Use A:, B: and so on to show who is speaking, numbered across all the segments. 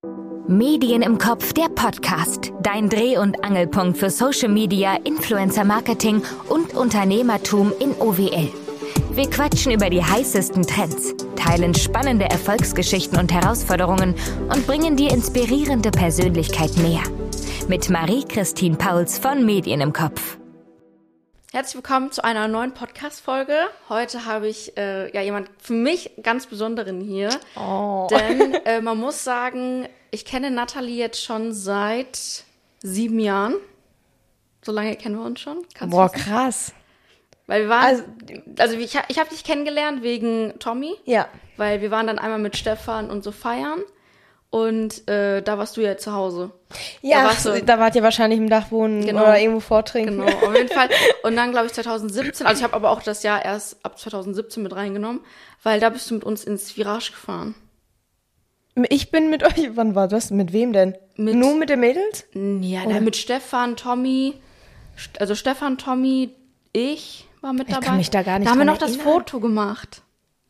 A: Medien im Kopf, der Podcast. Dein Dreh- und Angelpunkt für Social Media, Influencer Marketing und Unternehmertum in OWL. Wir quatschen über die heißesten Trends, teilen spannende Erfolgsgeschichten und Herausforderungen und bringen dir inspirierende Persönlichkeiten näher. Mit Marie-Christine Pauls von Medien im Kopf.
B: Herzlich willkommen zu einer neuen Podcast-Folge. Heute habe ich jemand für mich ganz Besonderen hier. Oh. Denn man muss sagen, ich kenne Nathalie jetzt schon seit 7 Jahren. So lange kennen wir uns schon.
C: Boah, krass.
B: Weil wir waren, also ich habe dich kennengelernt wegen Tommy.
C: Ja.
B: Weil wir waren dann einmal mit Stefan und so feiern. Und da warst du ja zu Hause.
C: Ja, da wart ihr wahrscheinlich im Dachwohnen oder irgendwo vortrinken.
B: Genau, auf jeden Fall. Und dann, glaube ich, 2017, also ich habe aber auch das Jahr erst ab 2017 mit reingenommen, weil da bist du mit uns ins Virage gefahren.
C: Ich bin mit euch, wann war das? Mit wem denn? Nur mit den Mädels?
B: Ja, mit Stefan, Tommy, also Stefan, Tommy, ich war mit dabei.
C: Ich kann mich da gar nicht
B: Da haben wir noch
C: dran
B: das Foto gemacht.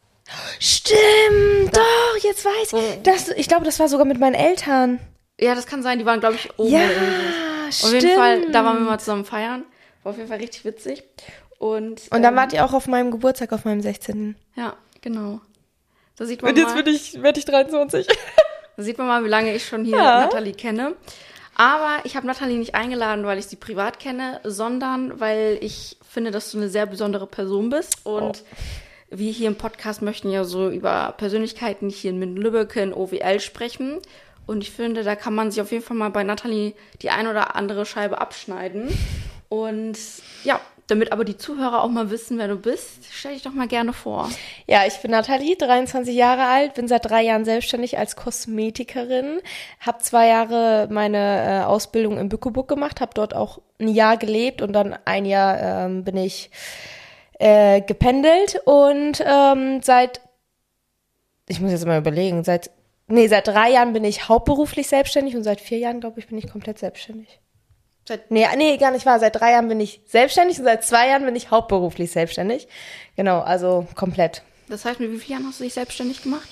C: Stimmt, doch, jetzt weiß ich. Ich glaube, das war sogar mit meinen Eltern.
B: Ja, das kann sein, die waren, glaube ich, oben.
C: Ja,
B: stimmt. Auf jeden Fall, da waren wir mal zusammen feiern. War auf jeden Fall richtig witzig. Und
C: dann wart ihr auch auf meinem Geburtstag, auf meinem 16.
B: Ja, genau. Da sieht man
C: und jetzt werde ich 23.
B: Da sieht man mal, wie lange ich schon hier Nathalie kenne. Aber ich habe Nathalie nicht eingeladen, weil ich sie privat kenne, sondern weil ich finde, dass du eine sehr besondere Person bist. Und wir hier im Podcast möchten ja so über Persönlichkeiten hier in Minden-Lübbecke in OWL sprechen. Und ich finde, da kann man sich auf jeden Fall mal bei Nathalie die ein oder andere Scheibe abschneiden. Und ja, damit aber die Zuhörer auch mal wissen, wer du bist, stell dich doch mal gerne vor.
C: Ja, ich bin Nathalie, 23 Jahre alt, bin seit 3 Jahren selbstständig als Kosmetikerin, habe 2 Jahre meine Ausbildung in Bückeburg gemacht, habe dort auch ein Jahr gelebt und dann 1 Jahr bin ich gependelt und ich muss jetzt mal überlegen, seit 3 Jahren bin ich hauptberuflich selbstständig und seit 4 Jahren, glaube ich, bin ich komplett selbstständig. Nee, gar nicht wahr. Seit 3 Jahren bin ich selbstständig und seit 2 Jahren bin ich hauptberuflich selbstständig. Genau, also komplett.
B: Das heißt, mit wie vielen Jahren hast du dich selbstständig gemacht?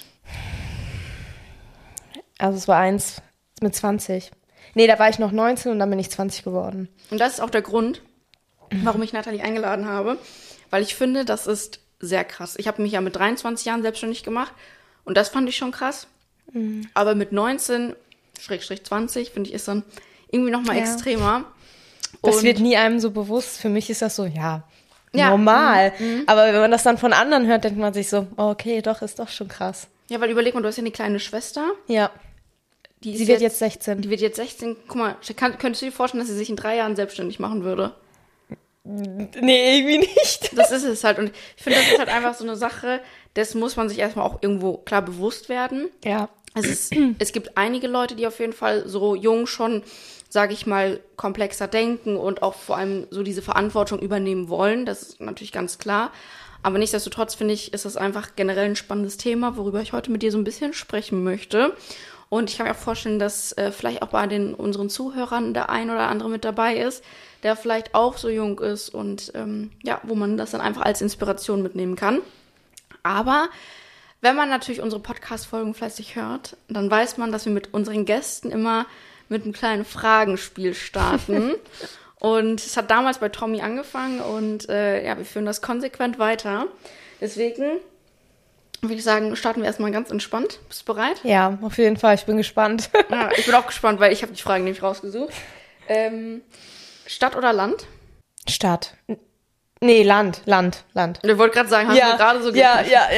C: Also es war eins mit 20. Nee, da war ich noch 19 und dann bin ich 20 geworden.
B: Und das ist auch der Grund, warum ich Nathalie eingeladen habe. Weil ich finde, das ist sehr krass. Ich habe mich ja mit 23 Jahren selbstständig gemacht und das fand ich schon krass. Mhm. Aber mit 19/20, finde ich, ist dann irgendwie noch mal extremer.
C: Das wird nie einem so bewusst. Für mich ist das so, normal. Mhm. Aber wenn man das dann von anderen hört, denkt man sich so, okay, doch, ist doch schon krass.
B: Ja, weil überleg mal, du hast ja eine kleine Schwester.
C: Ja. Sie wird jetzt 16.
B: Die wird jetzt 16. Guck mal, könntest du dir vorstellen, dass sie sich in 3 Jahren selbstständig machen würde?
C: Nee, irgendwie nicht.
B: Das ist es halt. Und ich finde, das ist halt einfach so eine Sache, das muss man sich erstmal auch irgendwo klar bewusst werden.
C: Ja.
B: Es gibt einige Leute, die auf jeden Fall so jung schon, sage ich mal, komplexer denken und auch vor allem so diese Verantwortung übernehmen wollen. Das ist natürlich ganz klar. Aber nichtsdestotrotz finde ich, ist das einfach generell ein spannendes Thema, worüber ich heute mit dir so ein bisschen sprechen möchte. Und ich kann mir auch vorstellen, dass vielleicht auch bei unseren Zuhörern der ein oder andere mit dabei ist, der vielleicht auch so jung ist und wo man das dann einfach als Inspiration mitnehmen kann. Aber wenn man natürlich unsere Podcast-Folgen fleißig hört, dann weiß man, dass wir mit unseren Gästen immer mit einem kleinen Fragenspiel starten. Und es hat damals bei Tommy angefangen und wir führen das konsequent weiter. Deswegen würde ich sagen, starten wir erstmal ganz entspannt. Bist du bereit?
C: Ja, auf jeden Fall. Ich bin gespannt.
B: Ja, ich bin auch gespannt, weil ich habe die Fragen nämlich rausgesucht. Stadt oder Land?
C: Stadt. Nee, Land.
B: Ich wollte gerade sagen, hast du gerade so gesagt.
C: Ja.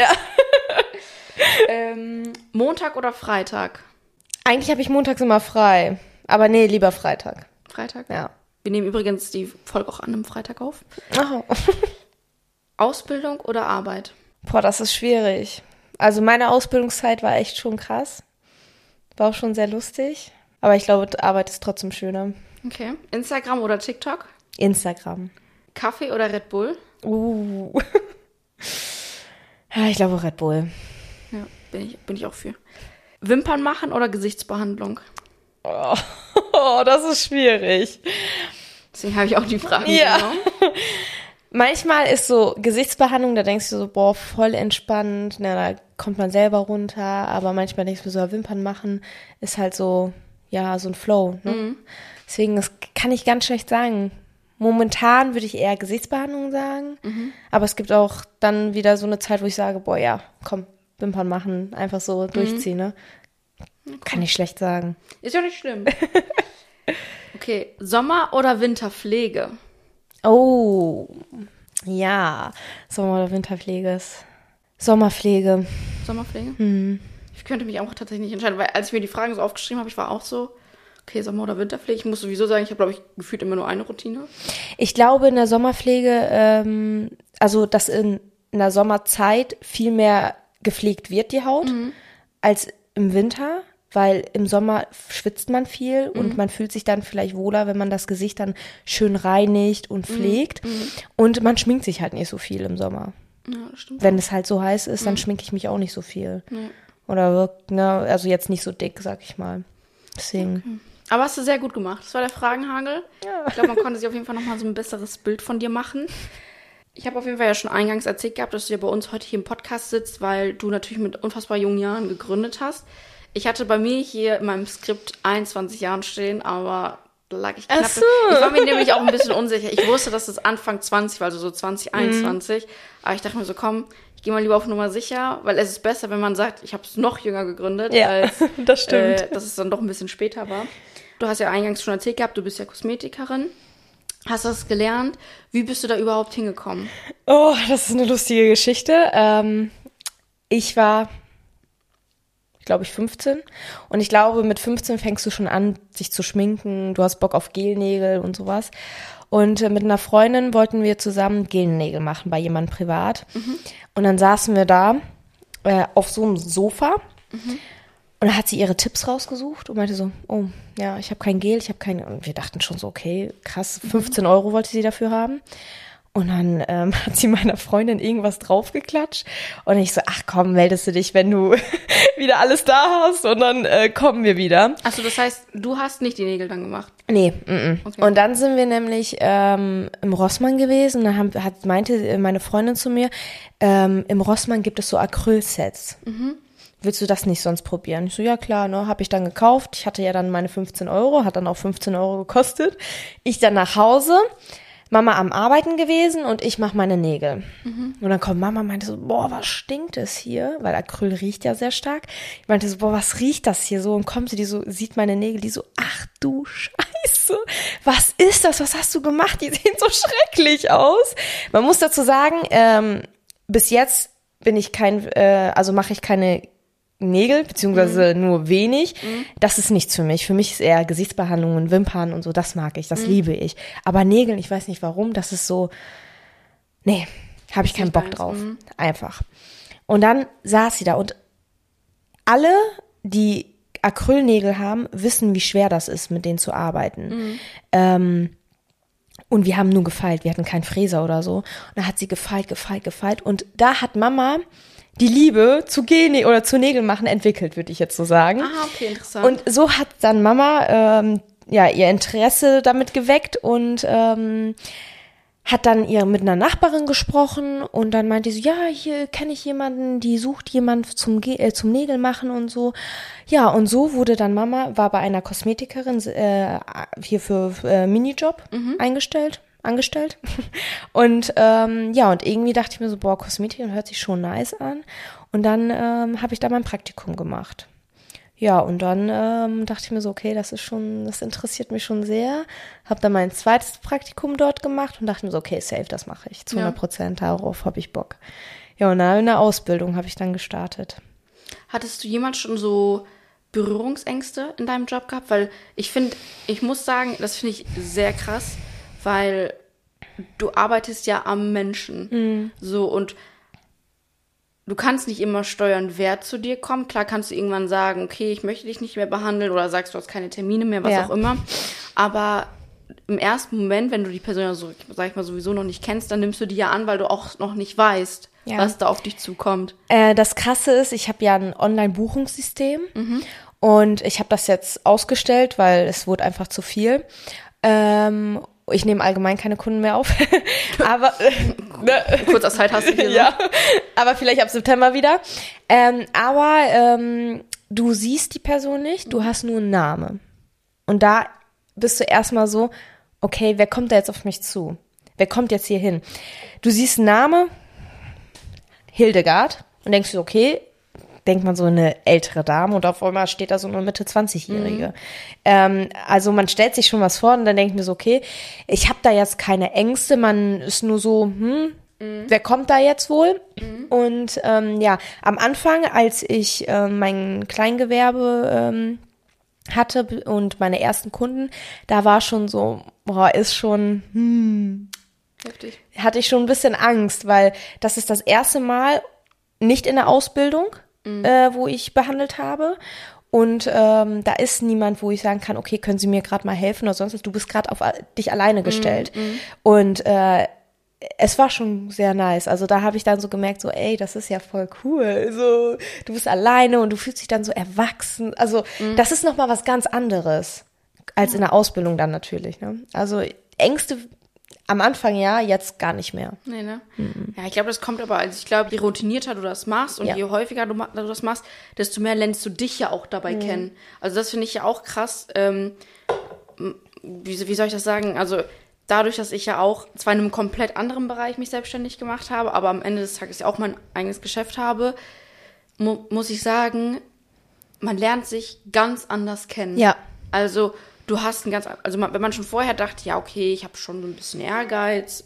B: Montag oder Freitag?
C: Eigentlich habe ich montags immer frei. Aber nee, lieber Freitag.
B: Freitag?
C: Ja.
B: Wir nehmen übrigens die Folge auch an einem Freitag auf.
C: Oh.
B: Ausbildung oder Arbeit?
C: Boah, das ist schwierig. Also meine Ausbildungszeit war echt schon krass. War auch schon sehr lustig. Aber ich glaube, Arbeit ist trotzdem schöner.
B: Okay. Instagram oder TikTok?
C: Instagram.
B: Kaffee oder Red Bull?
C: Ja, ich glaube Red Bull.
B: Ja, bin ich auch für. Wimpern machen oder Gesichtsbehandlung?
C: Oh, das ist schwierig.
B: Deswegen habe ich auch die Frage
C: genommen. Manchmal ist so Gesichtsbehandlung, da denkst du so, boah, voll entspannt, da kommt man selber runter, aber manchmal denkst du so, Wimpern machen ist halt so, ja, so ein Flow, ne? Deswegen, das kann ich ganz schlecht sagen. Momentan würde ich eher Gesichtsbehandlung sagen, aber es gibt auch dann wieder so eine Zeit, wo ich sage, boah, ja, komm, Wimpern machen, einfach so durchziehen, ne? Okay. Kann ich schlecht sagen.
B: Ist ja nicht schlimm. Okay, Sommer- oder Winterpflege?
C: Oh, ja, Sommer- oder Winterpflege ist Sommerpflege.
B: Sommerpflege? Ich könnte mich auch tatsächlich nicht entscheiden, weil als ich mir die Fragen so aufgeschrieben habe, ich war auch so, okay, Sommer- oder Winterpflege. Ich muss sowieso sagen, ich habe, glaube ich, gefühlt immer nur eine Routine.
C: Ich glaube, in der Sommerpflege, also dass in der Sommerzeit viel mehr gepflegt wird, die Haut, als im Winter. Weil im Sommer schwitzt man viel und man fühlt sich dann vielleicht wohler, wenn man das Gesicht dann schön reinigt und pflegt. Und man schminkt sich halt nicht so viel im Sommer.
B: Ja, das stimmt.
C: Wenn es halt so heiß ist, dann schminke ich mich auch nicht so viel.
B: Nee.
C: Oder wirkt, ne, also jetzt nicht so dick, sag ich mal. Deswegen.
B: Okay. Aber hast du sehr gut gemacht. Das war der Fragenhagel. Ja. Ich glaube, man konnte sich auf jeden Fall nochmal so ein besseres Bild von dir machen. Ich habe auf jeden Fall ja schon eingangs erzählt gehabt, dass du ja bei uns heute hier im Podcast sitzt, weil du natürlich mit unfassbar jungen Jahren gegründet hast. Ich hatte bei mir hier in meinem Skript 21 Jahren stehen, aber da lag ich knapp.
C: So.
B: Ich war mir nämlich auch ein bisschen unsicher. Ich wusste, dass es Anfang 20 war, also so 2021. Aber ich dachte mir so, komm, ich gehe mal lieber auf Nummer sicher, weil es ist besser, wenn man sagt, ich habe es noch jünger gegründet, als
C: das stimmt.
B: dass es dann doch ein bisschen später war. Du hast ja eingangs schon erzählt gehabt, du bist ja Kosmetikerin. Hast das gelernt? Wie bist du da überhaupt hingekommen?
C: Oh, das ist eine lustige Geschichte. Ich war, glaube ich, 15. Und ich glaube, mit 15 fängst du schon an, sich zu schminken. Du hast Bock auf Gelnägel und sowas. Und mit einer Freundin wollten wir zusammen Gelnägel machen bei jemandem privat. Und dann saßen wir da auf so einem Sofa. Und dann hat sie ihre Tipps rausgesucht und meinte so, oh, ja, ich habe kein Gel, ich habe kein... Und wir dachten schon so, okay, krass, 15 € wollte sie dafür haben. Und dann hat sie meiner Freundin irgendwas draufgeklatscht. Und ich so, ach komm, meldest du dich, wenn du wieder alles da hast. Und dann kommen wir wieder.
B: Achso, das heißt, du hast nicht die Nägel dann gemacht?
C: Nee,
B: Okay.
C: Und dann sind wir nämlich im Rossmann gewesen. Dann meinte meine Freundin zu mir, im Rossmann gibt es so Acrylsets. Willst du das nicht sonst probieren? Ich so, ja klar, ne, habe ich dann gekauft. Ich hatte ja dann meine 15 €, hat dann auch 15 € gekostet. Ich dann nach Hause, Mama am Arbeiten gewesen und ich mache meine Nägel. Und dann kommt Mama, meinte so, boah, was stinkt es hier? Weil Acryl riecht ja sehr stark. Ich meinte so, boah, was riecht das hier so? Und kommt sie, die so, sieht meine Nägel, die so, ach du Scheiße, was ist das? Was hast du gemacht? Die sehen so schrecklich aus. Man muss dazu sagen, bis jetzt bin ich mache ich keine Nägel, beziehungsweise nur wenig. Das ist nichts für mich. Für mich ist eher Gesichtsbehandlungen, Wimpern und so, das mag ich, das liebe ich. Aber Nägel, ich weiß nicht warum, das ist so, nee, habe ich keinen Bock drauf. Einfach. Und dann saß sie da und alle, die Acrylnägel haben, wissen, wie schwer das ist, mit denen zu arbeiten. Und wir haben nur gefeilt, wir hatten keinen Fräser oder so. Und dann hat sie gefeilt. Und da hat Mama die Liebe zu zu Nägel machen entwickelt, würde ich jetzt so sagen.
B: Ah, okay, interessant.
C: Und so hat dann Mama ihr Interesse damit geweckt und hat dann mit einer Nachbarin gesprochen und dann meinte sie, ja, hier kenne ich jemanden, die sucht jemand zum Nägel machen und so. Ja, und so wurde dann Mama, war bei einer Kosmetikerin hier für Minijob angestellt. Und und irgendwie dachte ich mir so, boah, Kosmetikerin hört sich schon nice an. Und dann habe ich da mein Praktikum gemacht. Ja, und dann dachte ich mir so, okay, das interessiert mich schon sehr. Habe dann mein zweites Praktikum dort gemacht und dachte mir so, okay, safe, das mache ich. Zu 100%, darauf habe ich Bock. Ja, und dann in der Ausbildung habe ich dann gestartet.
B: Hattest du jemals schon so Berührungsängste in deinem Job gehabt? Weil ich muss sagen, das finde ich sehr krass, weil du arbeitest ja am Menschen. So, und du kannst nicht immer steuern, wer zu dir kommt. Klar kannst du irgendwann sagen, okay, ich möchte dich nicht mehr behandeln oder sagst, du hast keine Termine mehr, was auch immer. Aber im ersten Moment, wenn du die Person ja so, sag ich mal, sowieso noch nicht kennst, dann nimmst du die ja an, weil du auch noch nicht weißt, was da auf dich zukommt. Das Krasse ist, ich habe ja ein Online-Buchungssystem und ich habe das jetzt ausgestellt, weil es wurde einfach zu viel.
C: Ich nehme allgemein keine Kunden mehr auf. Aber
B: kurzer Zeit hast du hier.
C: Ja, aber vielleicht ab September wieder. Du siehst die Person nicht, du hast nur einen Namen. Und da bist du erstmal so, okay, wer kommt da jetzt auf mich zu? Wer kommt jetzt hier hin? Du siehst einen Namen, Hildegard, und denkst du, okay, denkt man so eine ältere Dame und auf einmal steht da so eine Mitte-20-Jährige. Also man stellt sich schon was vor und dann denkt man so, okay, ich habe da jetzt keine Ängste, man ist nur so, wer kommt da jetzt wohl? Und am Anfang, als ich mein Kleingewerbe hatte und meine ersten Kunden, da war schon so, ist schon,
B: heftig.
C: Hatte ich schon ein bisschen Angst, weil das ist das erste Mal nicht in der Ausbildung, wo ich behandelt habe. Und da ist niemand, wo ich sagen kann, okay, können Sie mir gerade mal helfen oder sonst was. Du bist gerade auf dich alleine gestellt. Und es war schon sehr nice. Also da habe ich dann so gemerkt, so ey, das ist ja voll cool. So, du bist alleine und du fühlst dich dann so erwachsen. Also das ist nochmal was ganz anderes als in der Ausbildung dann natürlich. Ne? Also Ängste am Anfang ja, jetzt gar nicht mehr.
B: Nee, ne? Ja, ich glaube, das kommt aber, also ich glaube, je routinierter du das machst und je häufiger du das machst, desto mehr lernst du dich ja auch dabei kennen. Also das finde ich ja auch krass. Wie soll ich das sagen? Also dadurch, dass ich ja auch zwar in einem komplett anderen Bereich mich selbstständig gemacht habe, aber am Ende des Tages ja auch mein eigenes Geschäft habe, muss ich sagen, man lernt sich ganz anders kennen.
C: Ja.
B: Also du hast wenn man schon vorher dachte, ja, okay, ich habe schon so ein bisschen Ehrgeiz,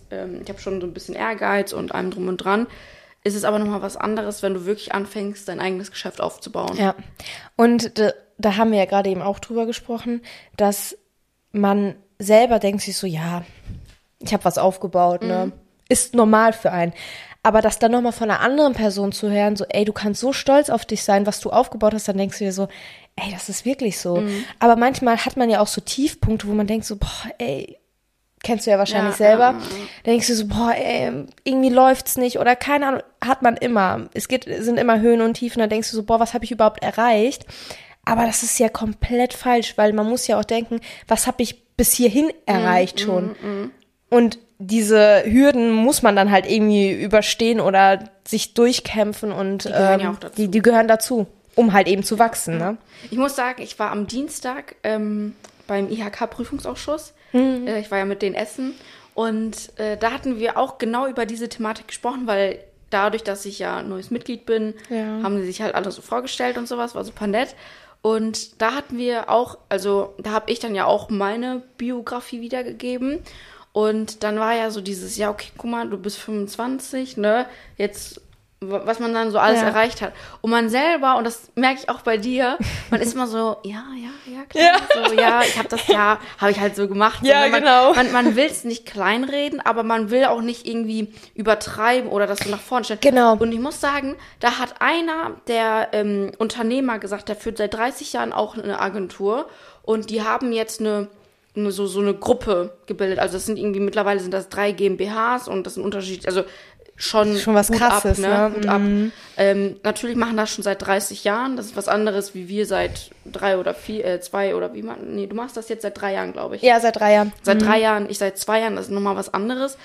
B: und allem drum und dran, ist es aber nochmal was anderes, wenn du wirklich anfängst, dein eigenes Geschäft aufzubauen.
C: Ja, und da haben wir ja gerade eben auch drüber gesprochen, dass man selber denkt sich so, ja, ich habe was aufgebaut, ne? Ist normal für einen. Aber das dann nochmal von einer anderen Person zu hören, so, ey, du kannst so stolz auf dich sein, was du aufgebaut hast, dann denkst du dir so, ey, das ist wirklich so. Aber manchmal hat man ja auch so Tiefpunkte, wo man denkt so, boah, ey, kennst du ja wahrscheinlich selber. Dann denkst du so, boah, ey, irgendwie läuft's nicht oder keine Ahnung, hat man immer. Sind immer Höhen und Tiefen, dann denkst du so, boah, was habe ich überhaupt erreicht? Aber das ist ja komplett falsch, weil man muss ja auch denken, was habe ich bis hierhin erreicht schon? Und diese Hürden muss man dann halt irgendwie überstehen oder sich durchkämpfen und die gehören dazu, um halt eben zu wachsen. Ne?
B: Ich muss sagen, ich war am Dienstag beim IHK-Prüfungsausschuss. Ich war ja mit denen essen und da hatten wir auch genau über diese Thematik gesprochen, weil dadurch, dass ich ja ein neues Mitglied bin, haben sie sich halt alle so vorgestellt und sowas, war super nett. Und da hatten wir auch, also da habe ich dann ja auch meine Biografie wiedergegeben. Und dann war ja so dieses, ja, okay, guck mal, du bist 25, ne, jetzt, was man dann so alles erreicht hat. Und man selber, und das merke ich auch bei dir, man ist immer so, ja, klar, so, ich habe ich halt so gemacht.
C: Ja, genau.
B: Man will es nicht kleinreden, aber man will auch nicht irgendwie übertreiben oder das so nach vorne stellen.
C: Genau.
B: Und ich muss sagen, da hat einer der Unternehmer gesagt, der führt seit 30 Jahren auch eine Agentur und die haben jetzt so eine Gruppe gebildet. Also das sind irgendwie, mittlerweile sind das 3 GmbHs und das sind Unterschiede, also schon
C: was Krasses, ne?
B: Hut ab. Natürlich machen das schon seit 30 Jahren. Das ist was anderes, wie wir seit 3 oder 4, 2 oder wie man, nee, du machst das jetzt seit 3 Jahren, glaube ich.
C: Ja, seit 3 Jahren.
B: Seit 3 Jahren, ich seit 2 Jahren, das ist nochmal was anderes.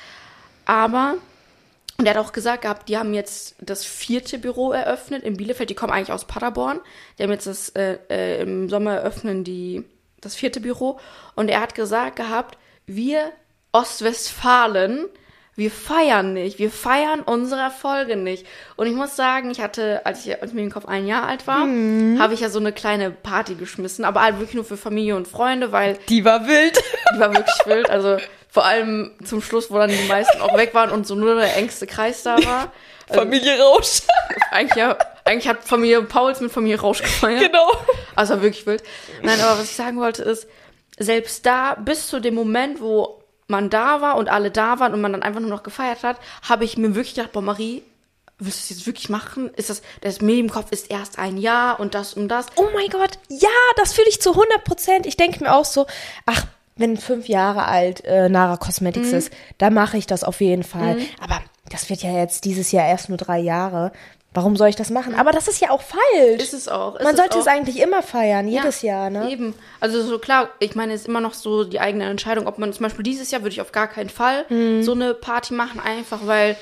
B: Aber, und er hat auch gesagt gehabt, die haben jetzt das 4. Büro eröffnet in Bielefeld. Die kommen eigentlich aus Paderborn. Die haben jetzt im Sommer eröffnen das 4. Büro. Und er hat gesagt gehabt, wir Ostwestfalen, wir feiern nicht. Wir feiern unsere Erfolge nicht. Und ich muss sagen, ich hatte, als mir im Kopf 1 Jahr alt war, habe ich ja so eine kleine Party geschmissen. Aber halt wirklich nur für Familie und Freunde, weil...
C: Die war wild.
B: Die war wirklich wild. Also vor allem zum Schluss, wo dann die meisten auch weg waren und so nur der engste Kreis da war.
C: Familie Rausch.
B: Eigentlich hat Familie Pauls mit Familie Rausch gefeiert.
C: Genau.
B: Also wirklich wild. Nein, aber was ich sagen wollte ist, selbst da, bis zu dem Moment, wo man da war und alle da waren und man dann einfach nur noch gefeiert hat, habe ich mir wirklich gedacht, boah, Marie, willst du das jetzt wirklich machen? Das mir im Kopf ist erst 1 Jahr und das und das.
C: Oh mein Gott, ja, das fühle ich zu 100%. Ich denke mir auch so, ach, wenn 5 Jahre alt Nara Cosmetics ist, dann mache ich das auf jeden Fall. Aber das wird ja jetzt dieses Jahr erst nur 3 Jahre. warum soll ich das machen? Aber das ist ja auch falsch.
B: Ist es auch.
C: Man sollte es eigentlich immer feiern, jedes Jahr, ne?
B: Eben. Also so klar, ich meine, es ist immer noch so die eigene Entscheidung, ob man zum Beispiel dieses Jahr würde ich auf gar keinen Fall so eine Party machen, einfach weil,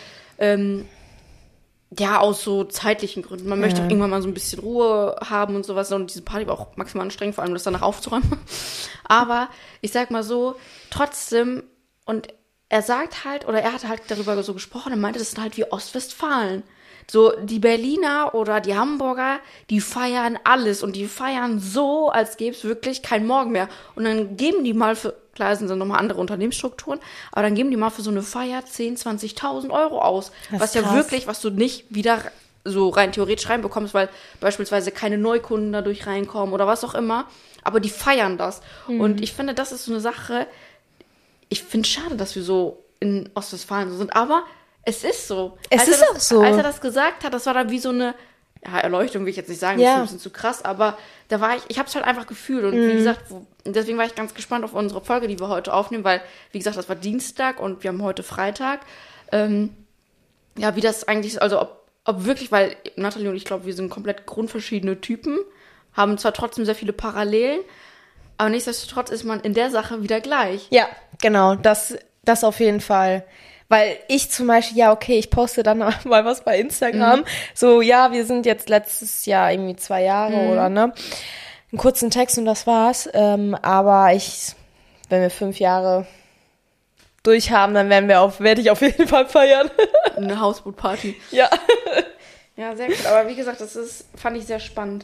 B: aus so zeitlichen Gründen. Man möchte auch irgendwann mal so ein bisschen Ruhe haben und sowas. Und diese Party war auch maximal anstrengend, vor allem das danach aufzuräumen. Aber ich sag mal so, trotzdem, und er sagt halt, oder er hat halt darüber so gesprochen und meinte, das sind halt wie Ostwestfalen. So, die Berliner oder die Hamburger, die feiern alles und die feiern so, als gäbe es wirklich kein Morgen mehr. Und dann geben die mal für, klar, sind dann nochmal andere Unternehmensstrukturen, aber dann geben die mal für so eine Feier 10.000, 20.000 Euro aus. Was ja wirklich, was du nicht wieder so rein theoretisch reinbekommst, weil beispielsweise keine Neukunden dadurch reinkommen oder was auch immer. Aber die feiern das. Und ich finde, das ist so eine Sache, ich finde es schade, dass wir so in Ostwestfalen so sind, aber es ist so.
C: Es ist auch so.
B: Als er das gesagt hat, das war dann wie so eine Erleuchtung, will ich jetzt nicht sagen, das ist ein bisschen zu krass, aber da war ich habe es halt einfach gefühlt und wie gesagt, deswegen war ich ganz gespannt auf unsere Folge, die wir heute aufnehmen, weil, wie gesagt, das war Dienstag und wir haben heute Freitag. Wie das eigentlich ist, also ob wirklich, weil Nathalie und ich glaube, wir sind komplett grundverschiedene Typen, haben zwar trotzdem sehr viele Parallelen, aber nichtsdestotrotz ist man in der Sache wieder gleich.
C: Ja, genau, das auf jeden Fall. Weil ich zum Beispiel, ich poste dann mal was bei Instagram. So, wir sind jetzt letztes Jahr irgendwie 2 Jahre oder ne? Einen kurzen Text und das war's. Aber wenn wir 5 Jahre durch haben, dann werde ich auf jeden Fall feiern.
B: Eine Hausbootparty.
C: Ja.
B: Ja, sehr gut. Aber wie gesagt, fand ich sehr spannend.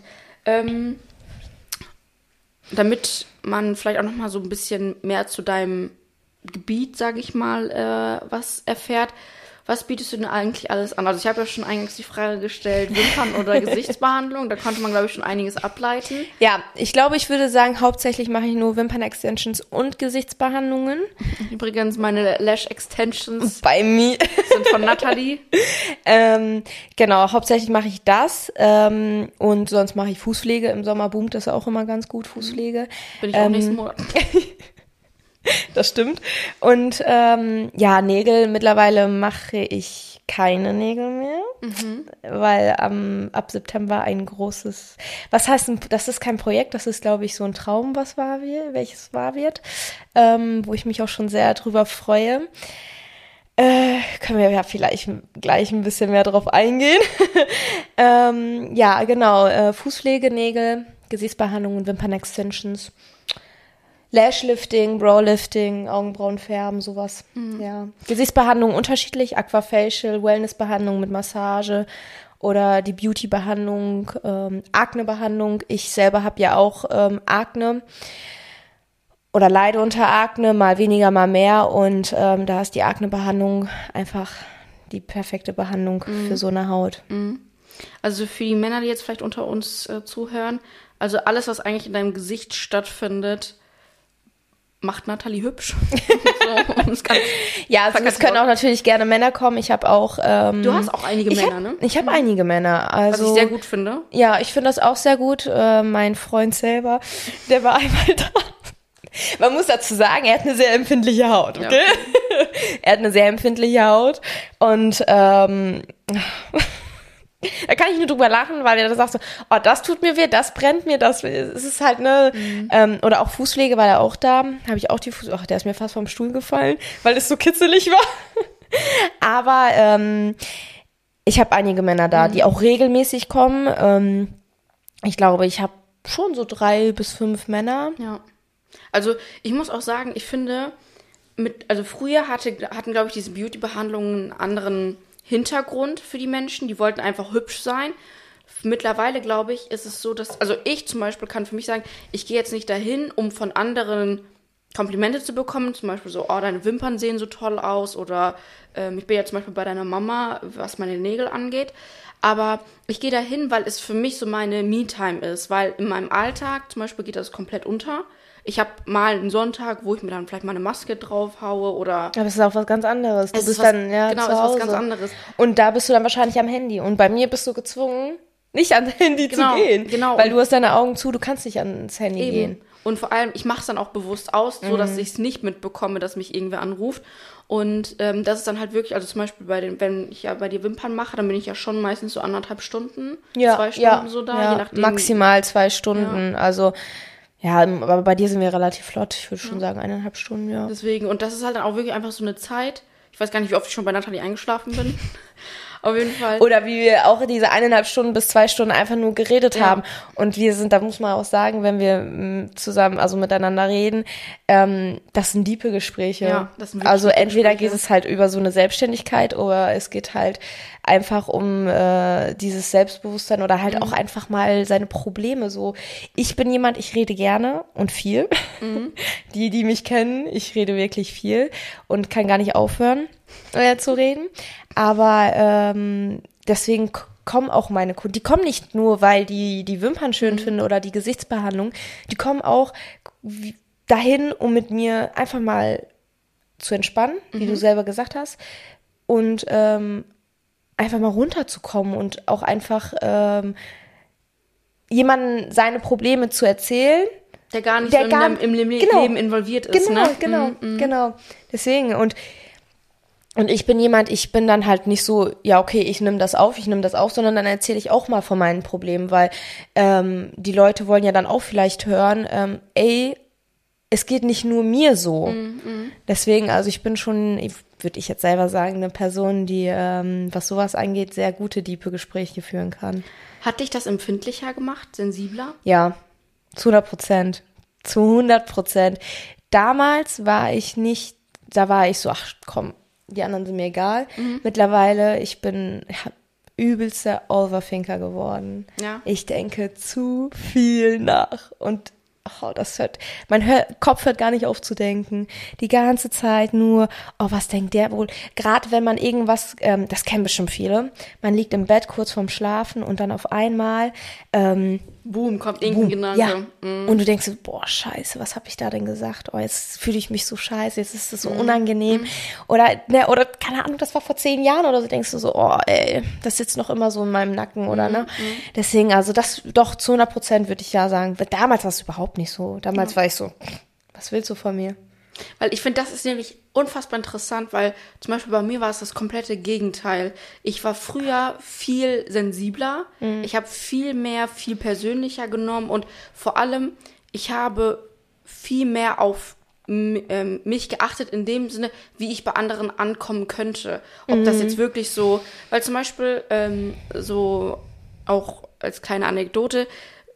B: Damit man vielleicht auch noch mal so ein bisschen mehr zu deinem Gebiet, sage ich mal, was erfährt. Was bietest du denn eigentlich alles an? Also ich habe ja schon eingangs die Frage gestellt, Wimpern- oder Gesichtsbehandlung. Da konnte man, glaube ich, schon einiges ableiten.
C: Ja, ich glaube, ich würde sagen, hauptsächlich mache ich nur Wimpern-Extensions und Gesichtsbehandlungen.
B: Übrigens, meine Lash-Extensions
C: bei mir
B: sind von Nathalie.
C: Genau, hauptsächlich mache ich das. Und sonst mache ich Fußpflege. Im Sommer boomt das auch immer ganz gut, Fußpflege.
B: Bin ich auch nächsten Monat.
C: Das stimmt. Und Nägel, mittlerweile mache ich keine Nägel mehr, weil ab September ein großes, was heißt, das ist kein Projekt, das ist, glaube ich, so ein Traum, welches wahr wird, wo ich mich auch schon sehr drüber freue. Können wir ja vielleicht gleich ein bisschen mehr drauf eingehen. Genau, Fußpflege, Nägel, Gesichtsbehandlung und Wimpern-Extensions. Lashlifting, Browlifting, Augenbrauenfärben, sowas. Ja. Gesichtsbehandlung unterschiedlich, Aquafacial, Wellnessbehandlung mit Massage oder die Beauty-Behandlung, Akne-Behandlung. Ich selber habe ja auch Akne oder leide unter Akne, mal weniger, mal mehr. Und da ist die Akne-Behandlung einfach die perfekte Behandlung für so eine Haut.
B: Also für die Männer, die jetzt vielleicht unter uns zuhören, also alles, was eigentlich in deinem Gesicht stattfindet, macht Nathalie hübsch.
C: Es können auch natürlich gerne Männer kommen. Ich habe auch...
B: du hast auch einige Männer, ne?
C: Ich habe einige Männer. Also,
B: was ich sehr gut finde.
C: Ja, ich finde das auch sehr gut. Mein Freund selber, der war einmal da. Man muss dazu sagen, er hat eine sehr empfindliche Haut, okay? Ja. Er hat eine sehr empfindliche Haut und da kann ich nur drüber lachen, weil er da sagt so, oh, das tut mir weh, das brennt mir, es ist halt, ne, oder auch Fußpflege war er auch da, habe ich auch der ist mir fast vom Stuhl gefallen, weil es so kitzelig war. Aber ich habe einige Männer da, die auch regelmäßig kommen. Ich glaube, ich habe schon so 3 bis 5 Männer.
B: Ja. Also ich muss auch sagen, ich finde, früher hatten, glaube ich, diese Beauty-Behandlungen einen anderen Hintergrund für die Menschen, die wollten einfach hübsch sein. Mittlerweile, glaube ich, ist es so, dass, also ich zum Beispiel kann für mich sagen, ich gehe jetzt nicht dahin, um von anderen Komplimente zu bekommen, zum Beispiel so, oh, deine Wimpern sehen so toll aus oder ich bin ja zum Beispiel bei deiner Mama, was meine Nägel angeht, aber ich gehe dahin, weil es für mich so meine Me-Time ist, weil in meinem Alltag zum Beispiel geht das komplett unter. Ich habe mal einen Sonntag, wo ich mir dann vielleicht mal eine Maske drauf haue oder...
C: Aber es ist auch was ganz anderes. Du bist dann
B: genau,
C: zu Hause.
B: Ist was ganz anderes.
C: Und da bist du dann wahrscheinlich am Handy. Und bei mir bist du gezwungen, nicht ans Handy zu gehen.
B: Genau.
C: Weil du hast deine Augen zu, du kannst nicht ans Handy gehen.
B: Und vor allem, ich mache es dann auch bewusst aus, so dass ich es nicht mitbekomme, dass mich irgendwer anruft. Und das ist dann halt wirklich, also zum Beispiel wenn ich ja bei dir Wimpern mache, dann bin ich ja schon meistens so 1,5 Stunden, 2 Stunden so da, je nachdem.
C: Maximal 2 Stunden, also ja, aber bei dir sind wir relativ flott, ich würde schon sagen 1,5 Stunden, ja.
B: Deswegen, und das ist halt dann auch wirklich einfach so eine Zeit, ich weiß gar nicht, wie oft ich schon bei Nathalie eingeschlafen bin. Auf jeden Fall.
C: Oder wie wir auch diese 1,5 Stunden bis 2 Stunden einfach nur geredet haben. Und wir sind, da muss man auch sagen, wenn wir zusammen, also miteinander reden, das sind diepe Gespräche.
B: Ja, das sind
C: also
B: diepe
C: entweder
B: Gespräche.
C: geht es halt über so eine Selbstständigkeit oder es geht halt einfach um dieses Selbstbewusstsein oder halt auch einfach mal seine Probleme so. Ich bin jemand, ich rede gerne und viel. Die mich kennen, ich rede wirklich viel und kann gar nicht aufhören zu reden. Aber deswegen kommen auch meine Kunden, die kommen nicht nur, weil die Wimpern schön finden oder die Gesichtsbehandlung, die kommen auch dahin, um mit mir einfach mal zu entspannen, wie du selber gesagt hast, und einfach mal runterzukommen und auch einfach jemandem seine Probleme zu erzählen,
B: der gar nicht im Leben involviert ist.
C: Genau. Deswegen, und ich bin jemand, ich bin dann halt nicht so, ja, okay, ich nehme das auf, sondern dann erzähle ich auch mal von meinen Problemen, weil die Leute wollen ja dann auch vielleicht hören, es geht nicht nur mir so. Deswegen, also ich bin schon, würde ich jetzt selber sagen, eine Person, die, was sowas angeht, sehr gute, tiefe Gespräche führen kann.
B: Hat dich das empfindlicher gemacht, sensibler?
C: Ja, zu 100%. Zu 100%. Damals war ich nicht, da war ich so, ach komm, die anderen sind mir egal. Mittlerweile, ich bin übelster Overthinker geworden. Ja. Ich denke zu viel nach und Kopf hört gar nicht auf zu denken. Die ganze Zeit nur, was denkt der wohl? Gerade wenn man irgendwas, das kennen bestimmt viele, man liegt im Bett kurz vorm Schlafen und dann auf einmal
B: boom, kommt irgendein Gedanke.
C: Ja. Und du denkst so, boah, scheiße, was habe ich da denn gesagt? Jetzt fühle ich mich so scheiße, jetzt ist es so unangenehm. Oder keine Ahnung, das war vor 10 Jahren oder so, denkst du so, das sitzt noch immer so in meinem Nacken, oder ne? Deswegen, also das doch zu 100% würde ich ja sagen. Damals war es überhaupt nicht so. Damals war ich so, was willst du von mir?
B: Weil ich finde, das ist nämlich unfassbar interessant, weil zum Beispiel bei mir war es das komplette Gegenteil. Ich war früher viel sensibler, ich habe viel persönlicher genommen und vor allem, ich habe viel mehr auf mich geachtet in dem Sinne, wie ich bei anderen ankommen könnte. Ob das jetzt wirklich so, weil zum Beispiel so auch als kleine Anekdote,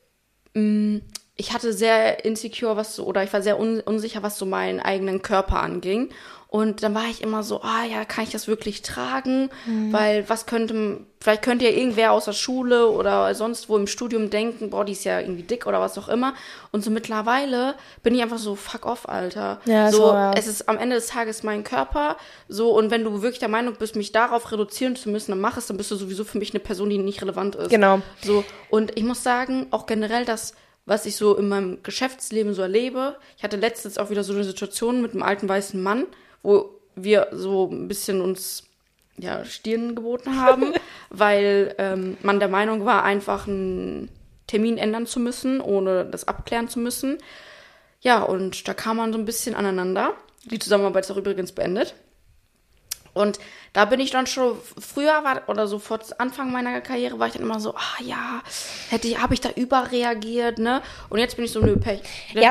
B: ich hatte sehr insecure, ich war sehr unsicher, was so meinen eigenen Körper anging. Und dann war ich immer so, kann ich das wirklich tragen? Weil vielleicht könnte ja irgendwer aus der Schule oder sonst wo im Studium denken, boah, die ist ja irgendwie dick oder was auch immer. Und so mittlerweile bin ich einfach so, fuck off, Alter. Ja, es ist am Ende des Tages mein Körper. So, und wenn du wirklich der Meinung bist, mich darauf reduzieren zu müssen, dann mach es, dann bist du sowieso für mich eine Person, die nicht relevant ist.
C: Genau.
B: So, und ich muss sagen, auch generell was ich so in meinem Geschäftsleben so erlebe. Ich hatte letztens auch wieder so eine Situation mit einem alten weißen Mann, wo wir so ein bisschen uns Stirn geboten haben, weil man der Meinung war, einfach einen Termin ändern zu müssen, ohne das abklären zu müssen. Ja, und da kam man so ein bisschen aneinander. Die Zusammenarbeit ist auch übrigens beendet. Und da bin ich dann schon, vor Anfang meiner Karriere war ich dann immer so, habe ich da überreagiert, ne? Und jetzt bin ich so, nö, Pech.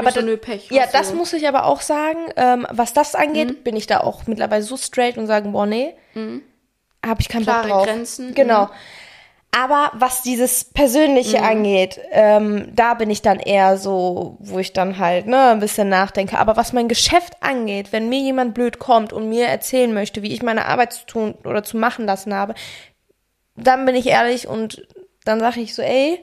C: Das muss ich aber auch sagen, was das angeht, bin ich da auch mittlerweile so straight und sagen, boah, nee, habe ich keinen Bock drauf.
B: Klare Grenzen.
C: Genau. Aber was dieses Persönliche angeht, da bin ich dann eher so, wo ich dann halt ein bisschen nachdenke. Aber was mein Geschäft angeht, wenn mir jemand blöd kommt und mir erzählen möchte, wie ich meine Arbeit zu tun oder zu machen lassen habe, dann bin ich ehrlich und dann sage ich so,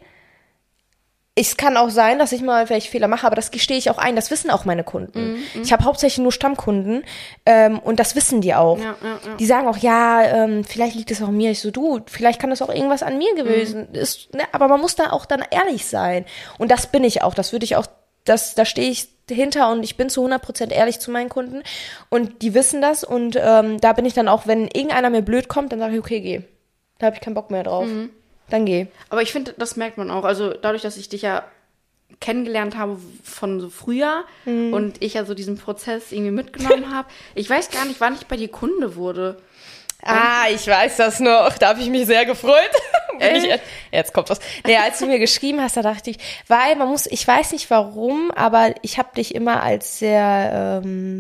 C: es kann auch sein, dass ich mal vielleicht Fehler mache, aber das gestehe ich auch ein. Das wissen auch meine Kunden. Ich habe hauptsächlich nur Stammkunden und das wissen die auch. Ja. Die sagen auch, vielleicht liegt es auch an mir. Ich so, vielleicht kann das auch irgendwas an mir gewesen. Aber man muss da auch dann ehrlich sein. Und das bin ich auch. Das würde ich auch, da stehe ich hinter und ich bin zu 100% ehrlich zu meinen Kunden. Und die wissen das und da bin ich dann auch, wenn irgendeiner mir blöd kommt, dann sage ich, okay, geh. Da habe ich keinen Bock mehr drauf. dann geh.
B: Aber ich finde, das merkt man auch. Also dadurch, dass ich dich ja kennengelernt habe von so früher und ich ja so diesen Prozess irgendwie mitgenommen habe. Ich weiß gar nicht, wann ich bei dir Kunde wurde.
C: Ich weiß das noch. Da habe ich mich sehr gefreut. Jetzt kommt was. Nee, als du mir geschrieben hast, da dachte ich, weil ich weiß nicht warum, aber ich habe dich immer als sehr,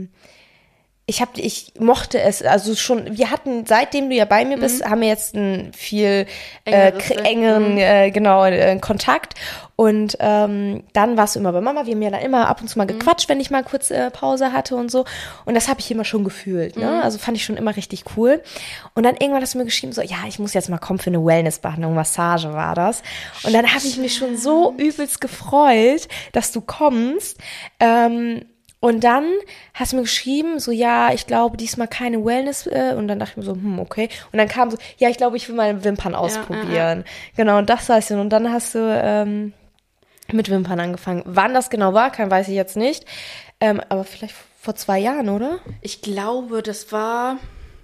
C: ich mochte es, also schon, wir hatten, seitdem du ja bei mir bist, haben wir jetzt einen viel engeren Kontakt und dann warst du immer bei Mama, wir haben ja dann immer ab und zu mal gequatscht, wenn ich mal kurz Pause hatte und so und das habe ich immer schon gefühlt, ne? Also fand ich schon immer richtig cool und dann irgendwann hast du mir geschrieben, so, ja, ich muss jetzt mal kommen für eine Wellnessbehandlung, Massage war das und dann habe ich mich schon so übelst gefreut, dass du kommst, und dann hast du mir geschrieben, so, ja, ich glaube, diesmal keine Wellness. Und dann dachte ich mir so, okay. Und dann kam so, ja, ich glaube, ich will meine Wimpern ausprobieren. Genau, und das heißt, und dann hast du mit Wimpern angefangen. Wann das genau war, weiß ich jetzt nicht. Aber vielleicht vor 2 Jahren, oder?
B: Ich glaube, das war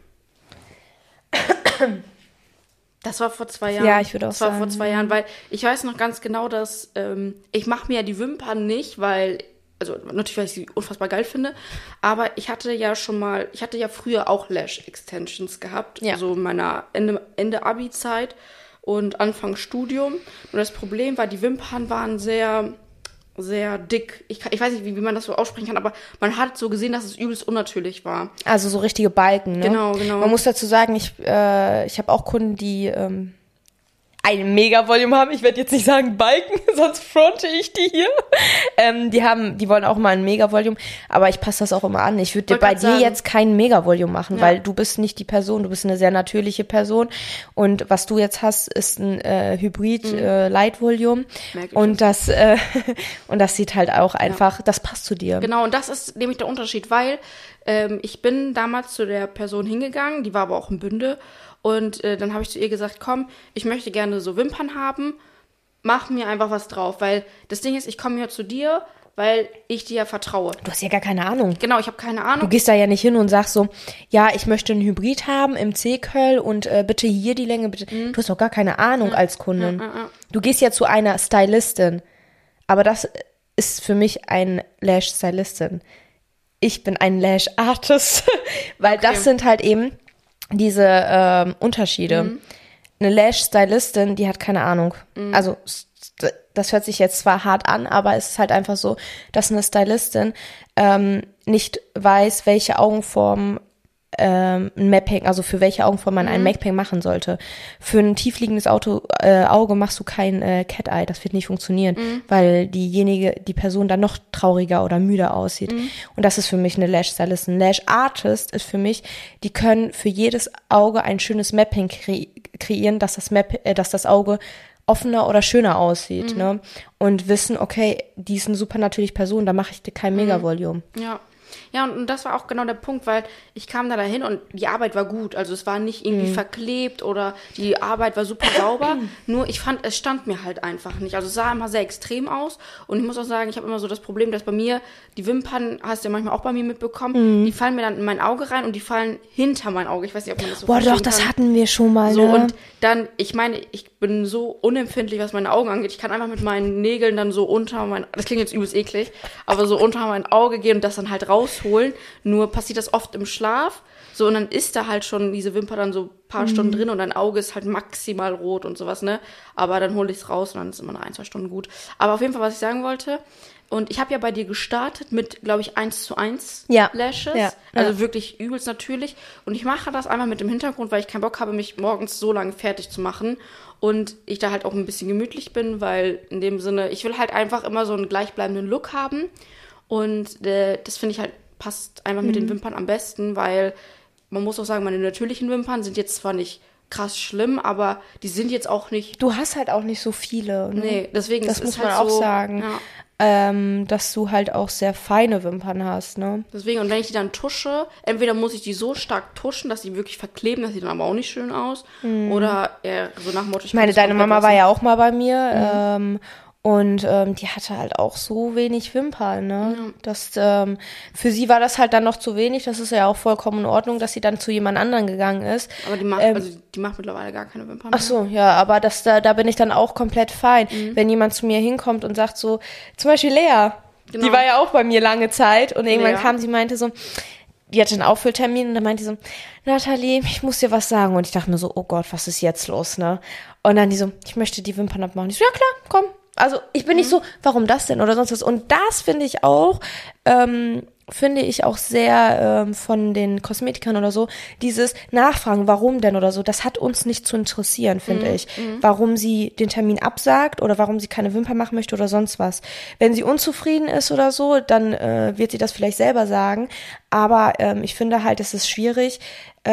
B: vor 2 Jahren.
C: Ja, ich würde auch sagen.
B: Das war vor 2 Jahren, weil ich weiß noch ganz genau, dass ich mache mir ja die Wimpern nicht, weil also natürlich, weil ich sie unfassbar geil finde, aber ich hatte ja früher auch Lash Extensions gehabt, so in meiner Ende Abi-Zeit und Anfang Studium. Und das Problem war, die Wimpern waren sehr, sehr dick. Ich weiß nicht, wie man das so aussprechen kann, aber man hat so gesehen, dass es übelst unnatürlich war.
C: Also so richtige Balken, ne?
B: Genau.
C: Man muss dazu sagen, ich habe auch Kunden, die ein Mega-Volume haben. Ich werde jetzt nicht sagen Balken, sonst fronte ich die hier. Die wollen auch mal ein Mega-Volume, aber ich passe das auch immer an. Ich würde bei dir jetzt kein Mega-Volume machen, weil du bist nicht die Person, du bist eine sehr natürliche Person und was du jetzt hast, ist ein Hybrid-Light-Volume und das sieht halt auch einfach, das passt zu dir.
B: Genau, und das ist nämlich der Unterschied, weil ich bin damals zu der Person hingegangen, die war aber auch in Bünde. Und dann habe ich zu ihr gesagt, komm, ich möchte gerne so Wimpern haben, mach mir einfach was drauf. Weil das Ding ist, ich komme ja zu dir, weil ich dir ja vertraue.
C: Du hast ja gar keine Ahnung.
B: Genau, ich habe keine Ahnung.
C: Du gehst da ja nicht hin und sagst so, ja, ich möchte einen Hybrid haben im C-Curl und bitte hier die Länge, bitte. Du hast doch gar keine Ahnung als Kundin. Du gehst ja zu einer Stylistin, aber das ist für mich ein Lash-Stylistin. Ich bin ein Lash-Artist, weil das sind halt eben diese Unterschiede. Eine Lash-Stylistin, die hat keine Ahnung. Also das hört sich jetzt zwar hart an, aber es ist halt einfach so, dass eine Stylistin nicht weiß, welche Augenform ein Mapping, also für welche Augenform man ein Mapping machen sollte. Für ein tiefliegendes Auge machst du kein Cat-Eye, das wird nicht funktionieren, weil die Person dann noch trauriger oder müder aussieht. Und das ist für mich eine Lash-Stylistin. Lash-Artist ist für mich, die können für jedes Auge ein schönes Mapping kreieren, dass das Auge offener oder schöner aussieht, ne? Und wissen, okay, die ist eine super natürliche Person, da mache ich dir kein Mega-Volume.
B: Ja, und das war auch genau der Punkt, weil ich kam da dahin und die Arbeit war gut. Also es war nicht irgendwie verklebt oder die Arbeit war super sauber. Nur ich fand, es stand mir halt einfach nicht. Also es sah immer sehr extrem aus. Und ich muss auch sagen, ich habe immer so das Problem, dass bei mir die Wimpern, hast du ja manchmal auch bei mir mitbekommen, die fallen mir dann in mein Auge rein und die fallen hinter mein Auge. Ich weiß nicht, ob man das so
C: verstehen kann. Das hatten wir schon mal.
B: So,
C: ne?
B: und dann, ich meine, ich bin so unempfindlich, was meine Augen angeht. Ich kann einfach mit meinen Nägeln dann so das klingt jetzt übelst eklig, aber so unter mein Auge gehen und das dann halt rausholen. Nur passiert das oft im Schlaf. So, und dann ist da halt schon diese Wimper dann so ein paar Stunden drin und dein Auge ist halt maximal rot und sowas, ne? Aber dann hole ich es raus und dann ist immer noch 1-2 Stunden gut. Aber auf jeden Fall, was ich sagen wollte, und ich habe ja bei dir gestartet mit, glaube ich, 1:1 Lashes. Ja. Also wirklich übelst natürlich. Und ich mache das einfach mit dem Hintergrund, weil ich keinen Bock habe, mich morgens so lange fertig zu machen. Und ich da halt auch ein bisschen gemütlich bin, weil in dem Sinne, ich will halt einfach immer so einen gleichbleibenden Look haben. Und das finde ich halt, passt einfach mit den Wimpern am besten, weil man muss auch sagen, meine natürlichen Wimpern sind jetzt zwar nicht krass schlimm, aber die sind jetzt auch nicht...
C: Du hast halt auch nicht so viele. Ne?
B: Nee, deswegen
C: das muss
B: es
C: man
B: halt
C: auch
B: so,
C: sagen.
B: Ja.
C: Dass du halt auch sehr feine Wimpern hast, ne?
B: Deswegen, und wenn ich die dann tusche, entweder muss ich die so stark tuschen, dass die wirklich verkleben, das sieht dann aber auch nicht schön aus, oder so nach dem Motto...
C: Ich meine, deine Mama war ja auch mal bei mir, Und die hatte halt auch so wenig Wimpern, ne? Ja. Das, für sie war das halt dann noch zu wenig. Das ist ja auch vollkommen in Ordnung, dass sie dann zu jemand anderen gegangen ist.
B: Aber die macht mittlerweile gar keine Wimpern mehr.
C: Ach so, ja, aber da bin ich dann auch komplett fein. Wenn jemand zu mir hinkommt und sagt so, zum Beispiel Lea, genau. Die war ja auch bei mir lange Zeit und irgendwann kam sie, meinte so, die hatte einen Auffülltermin und dann meinte die so, Nathalie, ich muss dir was sagen. Und ich dachte mir so, oh Gott, was ist jetzt los, ne? Und dann die so, ich möchte die Wimpern abmachen. Ich so, ja klar, komm. Also ich bin nicht so, warum das denn oder sonst was. Und das finde ich auch sehr von den Kosmetikern oder so, dieses Nachfragen, warum denn oder so, das hat uns nicht zu interessieren, finde ich. Warum sie den Termin absagt oder warum sie keine Wimpern machen möchte oder sonst was. Wenn sie unzufrieden ist oder so, dann wird sie das vielleicht selber sagen. Aber ich finde halt, es ist schwierig.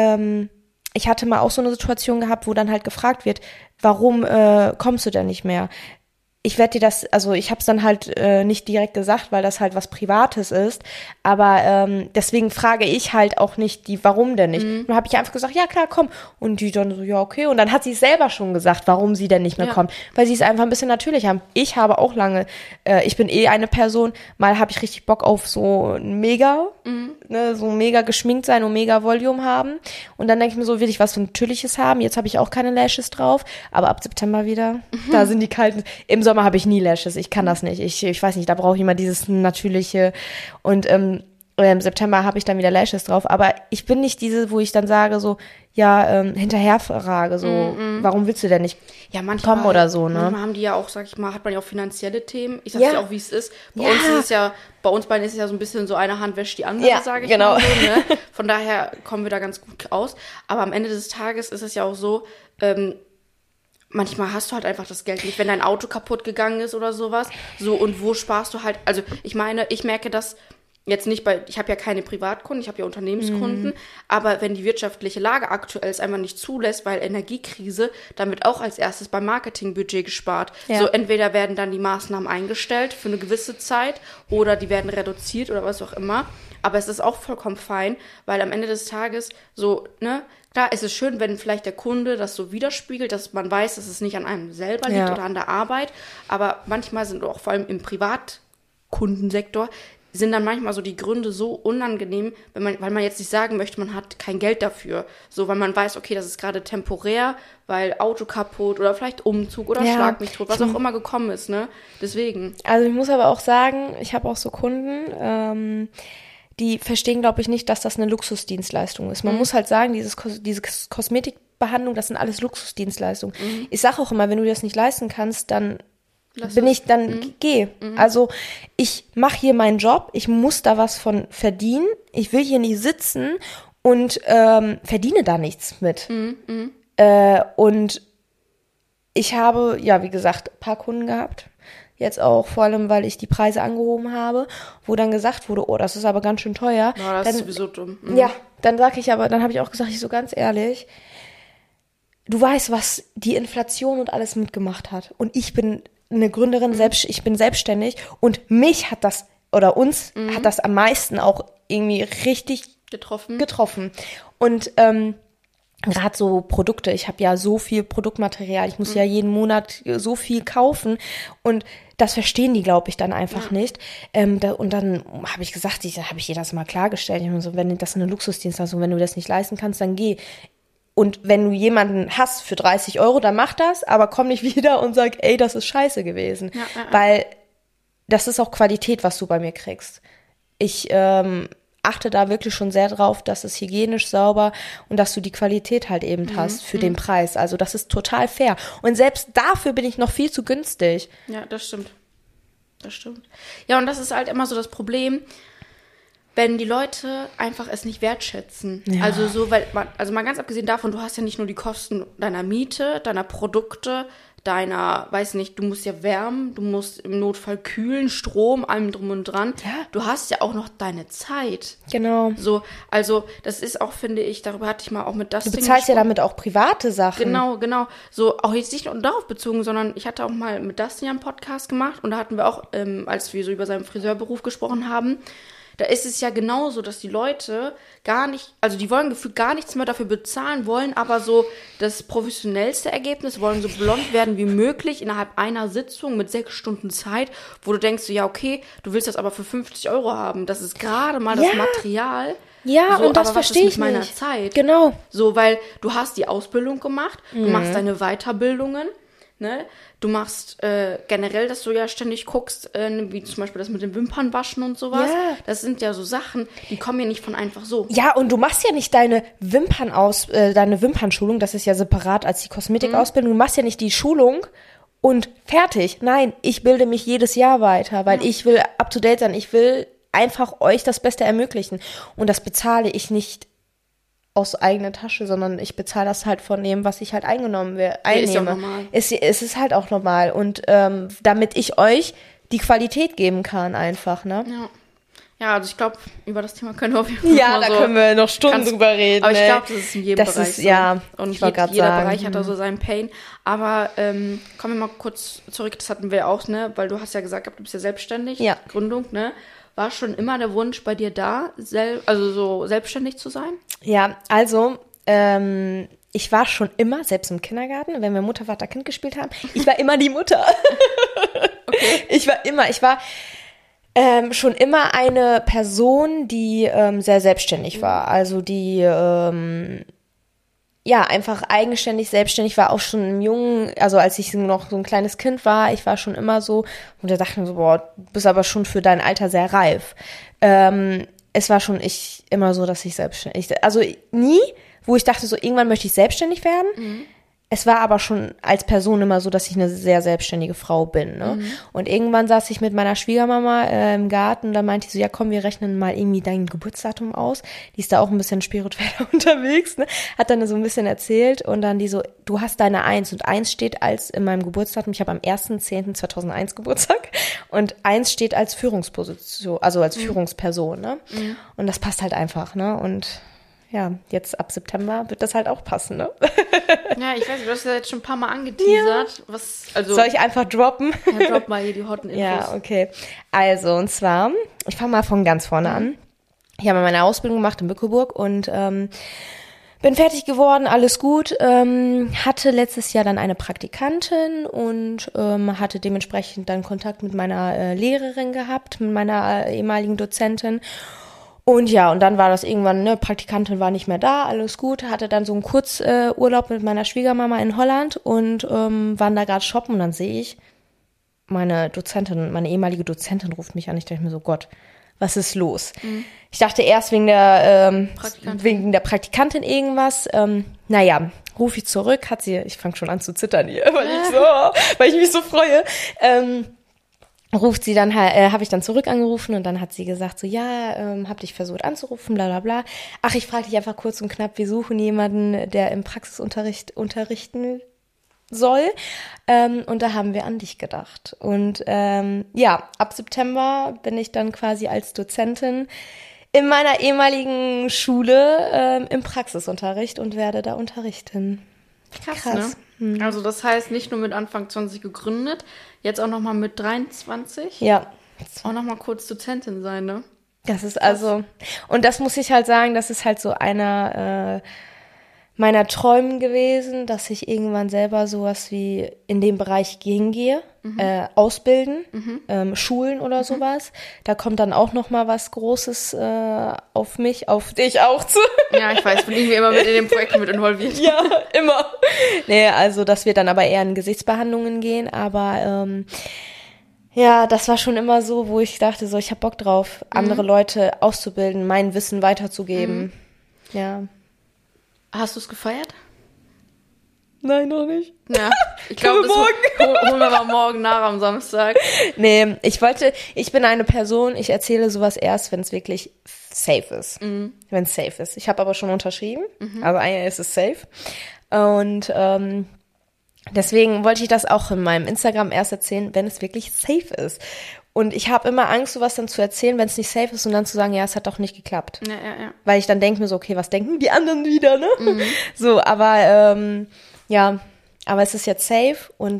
C: Ich hatte mal auch so eine Situation gehabt, wo dann halt gefragt wird, warum kommst du denn nicht mehr? Ich werde dir das, also ich habe es dann halt nicht direkt gesagt, weil das halt was Privates ist, aber deswegen frage ich halt auch nicht warum denn nicht. Dann habe ich einfach gesagt, ja klar, komm. Und die dann so, ja okay. Und dann hat sie selber schon gesagt, warum sie denn nicht mehr kommt, weil sie es einfach ein bisschen natürlich haben. Ich habe auch lange, ich bin eine Person, mal habe ich richtig Bock auf so ein Mega, ne, so mega geschminkt sein und mega Volume haben. Und dann denke ich mir so, will ich was Natürliches haben? Jetzt habe ich auch keine Lashes drauf, aber ab September wieder, da sind die kalten. Im Sommer habe ich nie Lashes, ich kann das nicht. Ich weiß nicht, da brauche ich immer dieses Natürliche. Und im September habe ich dann wieder Lashes drauf. Aber ich bin nicht diese, wo ich dann sage so, ja, hinterher frage, so, warum willst du denn nicht kommen oder so, ne?
B: Manchmal haben die ja auch, sag ich mal, hat man ja auch finanzielle Themen. Ich sag's dir auch, wie es ist. Bei uns beiden ist es ja so ein bisschen so, eine Hand wäscht die andere, sage ich mal so, ne? Von daher kommen wir da ganz gut aus. Aber am Ende des Tages ist es ja auch so, manchmal hast du halt einfach das Geld nicht, wenn dein Auto kaputt gegangen ist oder sowas. So, und wo sparst du halt, also ich meine, ich merke das jetzt nicht ich habe ja keine Privatkunden, ich habe ja Unternehmenskunden, aber wenn die wirtschaftliche Lage aktuell es einfach nicht zulässt, weil Energiekrise, dann wird auch als erstes beim Marketingbudget gespart. Ja. So, entweder werden dann die Maßnahmen eingestellt für eine gewisse Zeit oder die werden reduziert oder was auch immer. Aber es ist auch vollkommen fein, weil am Ende des Tages so, ne, klar, es ist schön, wenn vielleicht der Kunde das so widerspiegelt, dass man weiß, dass es nicht an einem selber liegt oder an der Arbeit, aber manchmal sind auch vor allem im Privatkundensektor sind dann manchmal so die Gründe so unangenehm, weil man jetzt nicht sagen möchte, man hat kein Geld dafür. So, weil man weiß, okay, das ist gerade temporär, weil Auto kaputt oder vielleicht Umzug oder Schlag mich tot, was auch immer gekommen ist, ne? Deswegen.
C: Also ich muss aber auch sagen, ich habe auch so Kunden, die verstehen, glaube ich, nicht, dass das eine Luxusdienstleistung ist. Man muss halt sagen, diese Kosmetikbehandlung, das sind alles Luxusdienstleistungen. Ich sage auch immer, wenn du dir das nicht leisten kannst, dann geh. Also ich mache hier meinen Job, ich muss da was von verdienen, ich will hier nicht sitzen und verdiene da nichts mit. Und ich habe, ja, wie gesagt, ein paar Kunden gehabt, jetzt auch vor allem, weil ich die Preise angehoben habe, wo dann gesagt wurde, oh, das ist aber ganz schön teuer.
B: Ja, das ist sowieso dumm.
C: Ja, dann habe ich auch gesagt, ich so ganz ehrlich, du weißt, was die Inflation und alles mitgemacht hat. Und ich bin eine Gründerin, ich bin selbstständig und mich hat das, oder uns hat das am meisten auch irgendwie richtig getroffen. Und gerade so Produkte, ich habe ja so viel Produktmaterial, ich muss ja jeden Monat so viel kaufen und das verstehen die, glaube ich, dann einfach nicht. Und dann habe ich gesagt, habe ich ihr das mal klargestellt, ich meine so, wenn das eine Luxusdienstleistung, wenn du das nicht leisten kannst, dann geh. Und wenn du jemanden hast für 30 €, dann mach das, aber komm nicht wieder und sag, ey, das ist scheiße gewesen. Weil das ist auch Qualität, was du bei mir kriegst. Ich achte da wirklich schon sehr drauf, dass es hygienisch sauber und dass du die Qualität halt eben hast für den Preis. Also das ist total fair. Und selbst dafür bin ich noch viel zu günstig.
B: Ja, das stimmt. Ja, und das ist halt immer so das Problem, wenn die Leute einfach es nicht wertschätzen. Ja. Also so, mal ganz abgesehen davon, du hast ja nicht nur die Kosten deiner Miete, deiner Produkte, weiß nicht, du musst ja wärmen, du musst im Notfall kühlen, Strom, allem drum und dran. Ja. Du hast ja auch noch deine Zeit.
C: Genau.
B: So, also das ist auch, finde ich, darüber hatte ich mal auch mit Dustin
C: gesprochen. Du bezahlst ja damit auch private Sachen.
B: Genau. So, auch jetzt nicht nur darauf bezogen, sondern ich hatte auch mal mit Dustin einen Podcast gemacht und da hatten wir auch, als wir so über seinen Friseurberuf gesprochen haben, Da ist es ja genauso, dass die Leute die wollen gefühlt gar nichts mehr dafür bezahlen, wollen aber so das professionellste Ergebnis, wollen so blond werden wie möglich innerhalb einer Sitzung mit 6 Stunden Zeit, wo du denkst, ja okay, du willst das aber für 50 € haben. Das ist gerade mal das Material.
C: Ja,
B: so,
C: und das verstehe ich
B: mit meiner
C: nicht.
B: Zeit.
C: Genau.
B: So, weil du hast die Ausbildung gemacht, du machst deine Weiterbildungen, ne? Du machst generell, dass du ja ständig guckst, wie zum Beispiel das mit dem Wimpernwaschen und sowas.
C: Ja.
B: Das sind ja so Sachen, die kommen ja nicht von einfach so.
C: Ja, und du machst ja nicht deine Wimpernschulung, das ist ja separat als die Kosmetikausbildung. Du machst ja nicht die Schulung und fertig. Nein, ich bilde mich jedes Jahr weiter, weil ich will up to date sein. Ich will einfach euch das Beste ermöglichen. Und das bezahle ich nicht aus eigener Tasche, sondern ich bezahle das halt von dem, was ich halt einnehme.
B: Ist ja normal.
C: Es ist halt auch normal. Und damit ich euch die Qualität geben kann einfach, ne?
B: Ja, also ich glaube, über das Thema können wir auf jeden Fall
C: Ja, da können wir noch Stunden drüber reden.
B: Aber ich glaube, das ist in jedem Bereich so.
C: Ja,
B: und
C: jeder
B: Bereich hat da so seinen Pain. Aber kommen wir mal kurz zurück, das hatten wir auch, ne? Weil du hast ja gesagt, du bist ja selbstständig, Gründung, ne? War schon immer der Wunsch bei dir da, so selbstständig zu sein? Ja,
C: also ich war schon immer, selbst im Kindergarten, wenn wir Mutter, Vater, Kind gespielt haben, ich war immer die Mutter. Okay. Ich war schon immer eine Person, die sehr selbstständig war. Also die einfach eigenständig, selbstständig war, auch schon im Jungen, also als ich noch so ein kleines Kind war, ich war schon immer so, und da dachte ich mir so, boah, du bist aber schon für dein Alter sehr reif. Es war schon immer so, dass ich selbstständig, also nie, wo ich dachte so, irgendwann möchte ich selbstständig werden. Mhm. Es war aber schon als Person immer so, dass ich eine sehr selbstständige Frau bin, ne? Mhm. Und irgendwann saß ich mit meiner Schwiegermama im Garten und da meinte ich so, ja komm, wir rechnen mal irgendwie dein Geburtsdatum aus. Die ist da auch ein bisschen spirituell unterwegs, ne? Hat dann so ein bisschen erzählt und dann die so, du hast deine 1 und 1 steht als in meinem Geburtsdatum, ich habe am 1.10.2001 Geburtstag und 1 steht als Führungsposition, also als Führungsperson, ne? Mhm. Und das passt halt einfach, ne? Und ja, jetzt ab September wird das halt auch passen, ne?
B: Ja, ich weiß nicht, du hast ja jetzt schon ein paar Mal angeteasert. Ja.
C: Soll ich einfach droppen?
B: Ja, drop mal hier die hotten Infos.
C: Ja, okay. Also, und zwar, ich fange mal von ganz vorne an. Ich habe meine Ausbildung gemacht in Bückeburg und bin fertig geworden, alles gut. Hatte letztes Jahr dann eine Praktikantin und hatte dementsprechend dann Kontakt mit meiner Lehrerin gehabt, mit meiner ehemaligen Dozentin. Und ja, und dann war das irgendwann, ne, Praktikantin war nicht mehr da, alles gut, hatte dann so einen Kurzurlaub mit meiner Schwiegermama in Holland und waren da gerade shoppen und dann sehe ich, meine ehemalige Dozentin ruft mich an, ich dachte mir so, Gott, was ist los? Mhm. Ich dachte erst wegen der Praktikantin irgendwas, rufe ich zurück, ich fange schon an zu zittern hier, weil ich mich so freue, ruft sie dann habe ich dann zurück angerufen und dann hat sie gesagt so, ja, hab dich versucht anzurufen, bla bla bla. Ach, ich frage dich einfach kurz und knapp, wir suchen jemanden, der im Praxisunterricht unterrichten soll. Und da haben wir an dich gedacht. Und ab September bin ich dann quasi als Dozentin in meiner ehemaligen Schule im Praxisunterricht und werde da unterrichten.
B: Krass. Ne? Also das heißt, nicht nur mit Anfang 20 gegründet, jetzt auch nochmal mit 23?
C: Ja.
B: Auch nochmal kurz Dozentin sein, ne?
C: Das ist also, und das muss ich halt sagen, das ist halt so einer meiner Träumen gewesen, dass ich irgendwann selber sowas wie in dem Bereich hingehe, ausbilden, Schulen oder sowas. Da kommt dann auch noch mal was Großes auf dich auch zu.
B: Ja, ich weiß, bin irgendwie immer mit in den Projekten mit involviert.
C: Ja, immer. Nee, also das wird dann aber eher in Gesichtsbehandlungen gehen, aber das war schon immer so, wo ich dachte, so ich habe Bock drauf, andere Leute auszubilden, mein Wissen weiterzugeben. Ja.
B: Hast du es gefeiert?
C: Nein, noch nicht.
B: Ja, ich glaube, das holen wir mal morgen nach am Samstag.
C: Nee, ich bin eine Person, ich erzähle sowas erst, wenn es wirklich safe ist. Mhm. Wenn es safe ist. Ich habe aber schon unterschrieben, also eigentlich ist es safe. Und deswegen wollte ich das auch in meinem Instagram erst erzählen, wenn es wirklich safe ist. Und ich habe immer Angst, sowas dann zu erzählen, wenn es nicht safe ist und dann zu sagen, ja, es hat doch nicht geklappt.
B: Ja.
C: Weil ich dann denke mir so, okay, was denken die anderen wieder, ne? Mhm. So, aber aber es ist jetzt safe und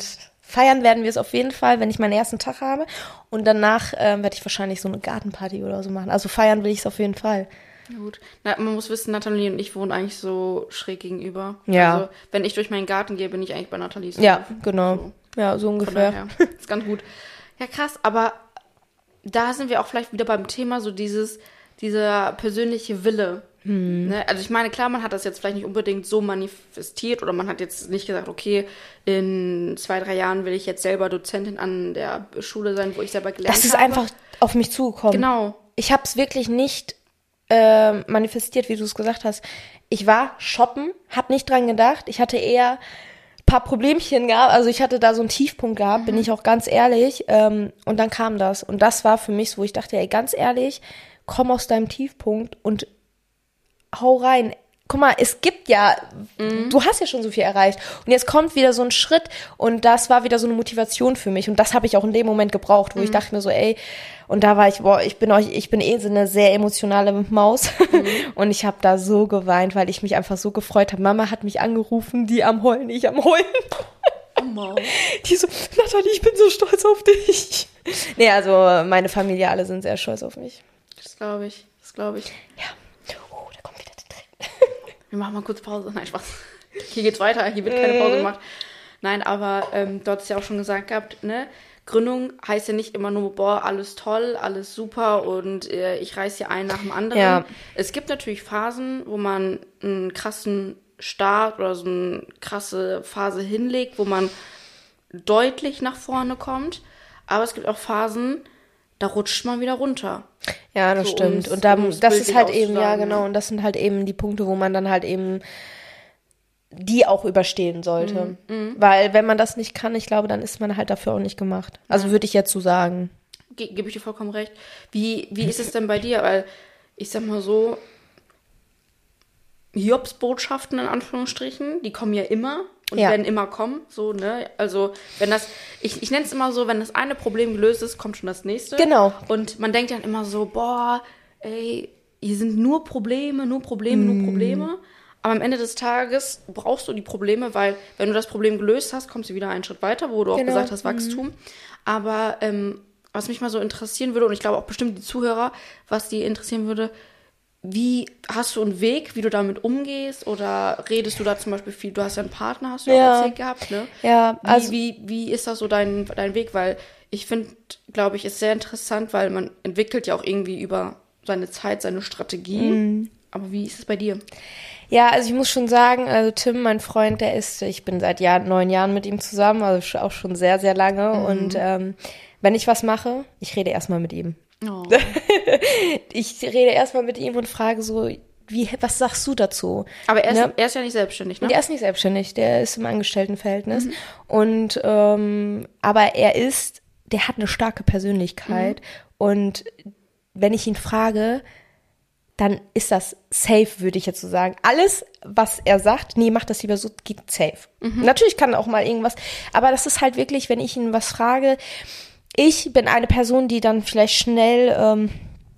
C: feiern werden wir es auf jeden Fall, wenn ich meinen ersten Tag habe. Und danach werde ich wahrscheinlich so eine Gartenparty oder so machen. Also feiern will ich es auf jeden Fall.
B: Ja, gut. Man muss wissen, Nathalie und ich wohnen eigentlich so schräg gegenüber.
C: Ja.
B: Also, wenn ich durch meinen Garten gehe, bin ich eigentlich bei Nathalie.
C: Ja, genau. So. Ja, so ungefähr.
B: Das ist ganz gut. Ja, krass, aber da sind wir auch vielleicht wieder beim Thema, so dieser persönliche Wille. Ne? Also ich meine, klar, man hat das jetzt vielleicht nicht unbedingt so manifestiert oder man hat jetzt nicht gesagt, okay, in 2-3 Jahren will ich jetzt selber Dozentin an der Schule sein, wo ich selber gelernt habe.
C: Das ist einfach auf mich zugekommen.
B: Genau.
C: Ich habe es wirklich nicht manifestiert, wie du es gesagt hast. Ich war shoppen, habe nicht dran gedacht. Ich hatte eher ein paar Problemchen gehabt. Also ich hatte da so einen Tiefpunkt gehabt, bin ich auch ganz ehrlich. Und dann kam das. Und das war für mich so, wo ich dachte, ey, ganz ehrlich, komm aus deinem Tiefpunkt und hau rein. Guck mal, es gibt ja, du hast ja schon so viel erreicht. Und jetzt kommt wieder so ein Schritt und das war wieder so eine Motivation für mich. Und das habe ich auch in dem Moment gebraucht, wo ich dachte mir so, ey, und da war ich, ich bin eh so eine sehr emotionale Maus. Und ich habe da so geweint, weil ich mich einfach so gefreut habe. Mama hat mich angerufen, die am Heulen, ich am Heulen.
B: Oh,
C: die so, Nathalie, ich bin so stolz auf dich. Nee, also meine Familie, alle sind sehr stolz auf mich.
B: Das glaube ich.
C: Ja. Oh, da kommt wieder die Tränen.
B: Wir machen mal kurz Pause. Nein, Spaß. Hier geht's weiter. Hier wird keine Pause gemacht. Nein, aber du hast ja auch schon gesagt gehabt, ne? Gründung heißt ja nicht immer nur, boah, alles toll, alles super und ich reiß hier einen nach dem anderen.
C: Ja.
B: Es gibt natürlich Phasen, wo man einen krassen Start oder so eine krasse Phase hinlegt, wo man deutlich nach vorne kommt. Aber es gibt auch Phasen, da rutscht man wieder runter.
C: Ja, das
B: so,
C: stimmt. Und das ist halt eben, ja genau, und das sind halt eben die Punkte, wo man dann halt eben die auch überstehen sollte. Weil wenn man das nicht kann, ich glaube, dann ist man halt dafür auch nicht gemacht. Also würde ich jetzt so sagen.
B: Gebe ich dir vollkommen recht. Wie ist es denn bei dir? Weil ich sag mal so, Jobs-Botschaften in Anführungsstrichen, die kommen ja immer und werden immer kommen. So, ne? Also wenn das, ich nenne es immer so, wenn das eine Problem gelöst ist, kommt schon das nächste.
C: Genau.
B: Und man denkt dann immer so, boah, ey, hier sind nur Probleme. Aber am Ende des Tages brauchst du die Probleme, weil wenn du das Problem gelöst hast, kommst du wieder einen Schritt weiter, wo du auch gesagt hast, Wachstum. Aber was mich mal so interessieren würde, und ich glaube auch bestimmt die Zuhörer, was die interessieren würde, wie hast du einen Weg, wie du damit umgehst? Oder redest du da zum Beispiel viel? Du hast ja einen Partner, hast du auch erzählt gehabt, ne?
C: Ja, also
B: wie ist das so dein Weg? Weil ich finde, glaube ich, ist sehr interessant, weil man entwickelt ja auch irgendwie über seine Zeit, seine Strategie. Aber wie ist es bei dir?
C: Ja, also ich muss schon sagen, also Tim, mein Freund, ich bin seit 9 Jahren mit ihm zusammen, also auch schon sehr, sehr lange. Und wenn ich was mache, ich rede erstmal mit ihm.
B: Oh.
C: Ich rede erstmal mit ihm und frage so, was sagst du dazu?
B: Aber er ist ja nicht selbstständig, ne?
C: Der ist nicht selbstständig, der ist im Angestelltenverhältnis. Und aber der hat eine starke Persönlichkeit. Und wenn ich ihn frage, dann ist das safe, würde ich jetzt so sagen. Alles, was er sagt, nee, mach das lieber so, geht safe. Natürlich kann auch mal irgendwas, aber das ist halt wirklich, wenn ich ihn was frage, ich bin eine Person, die dann vielleicht schnell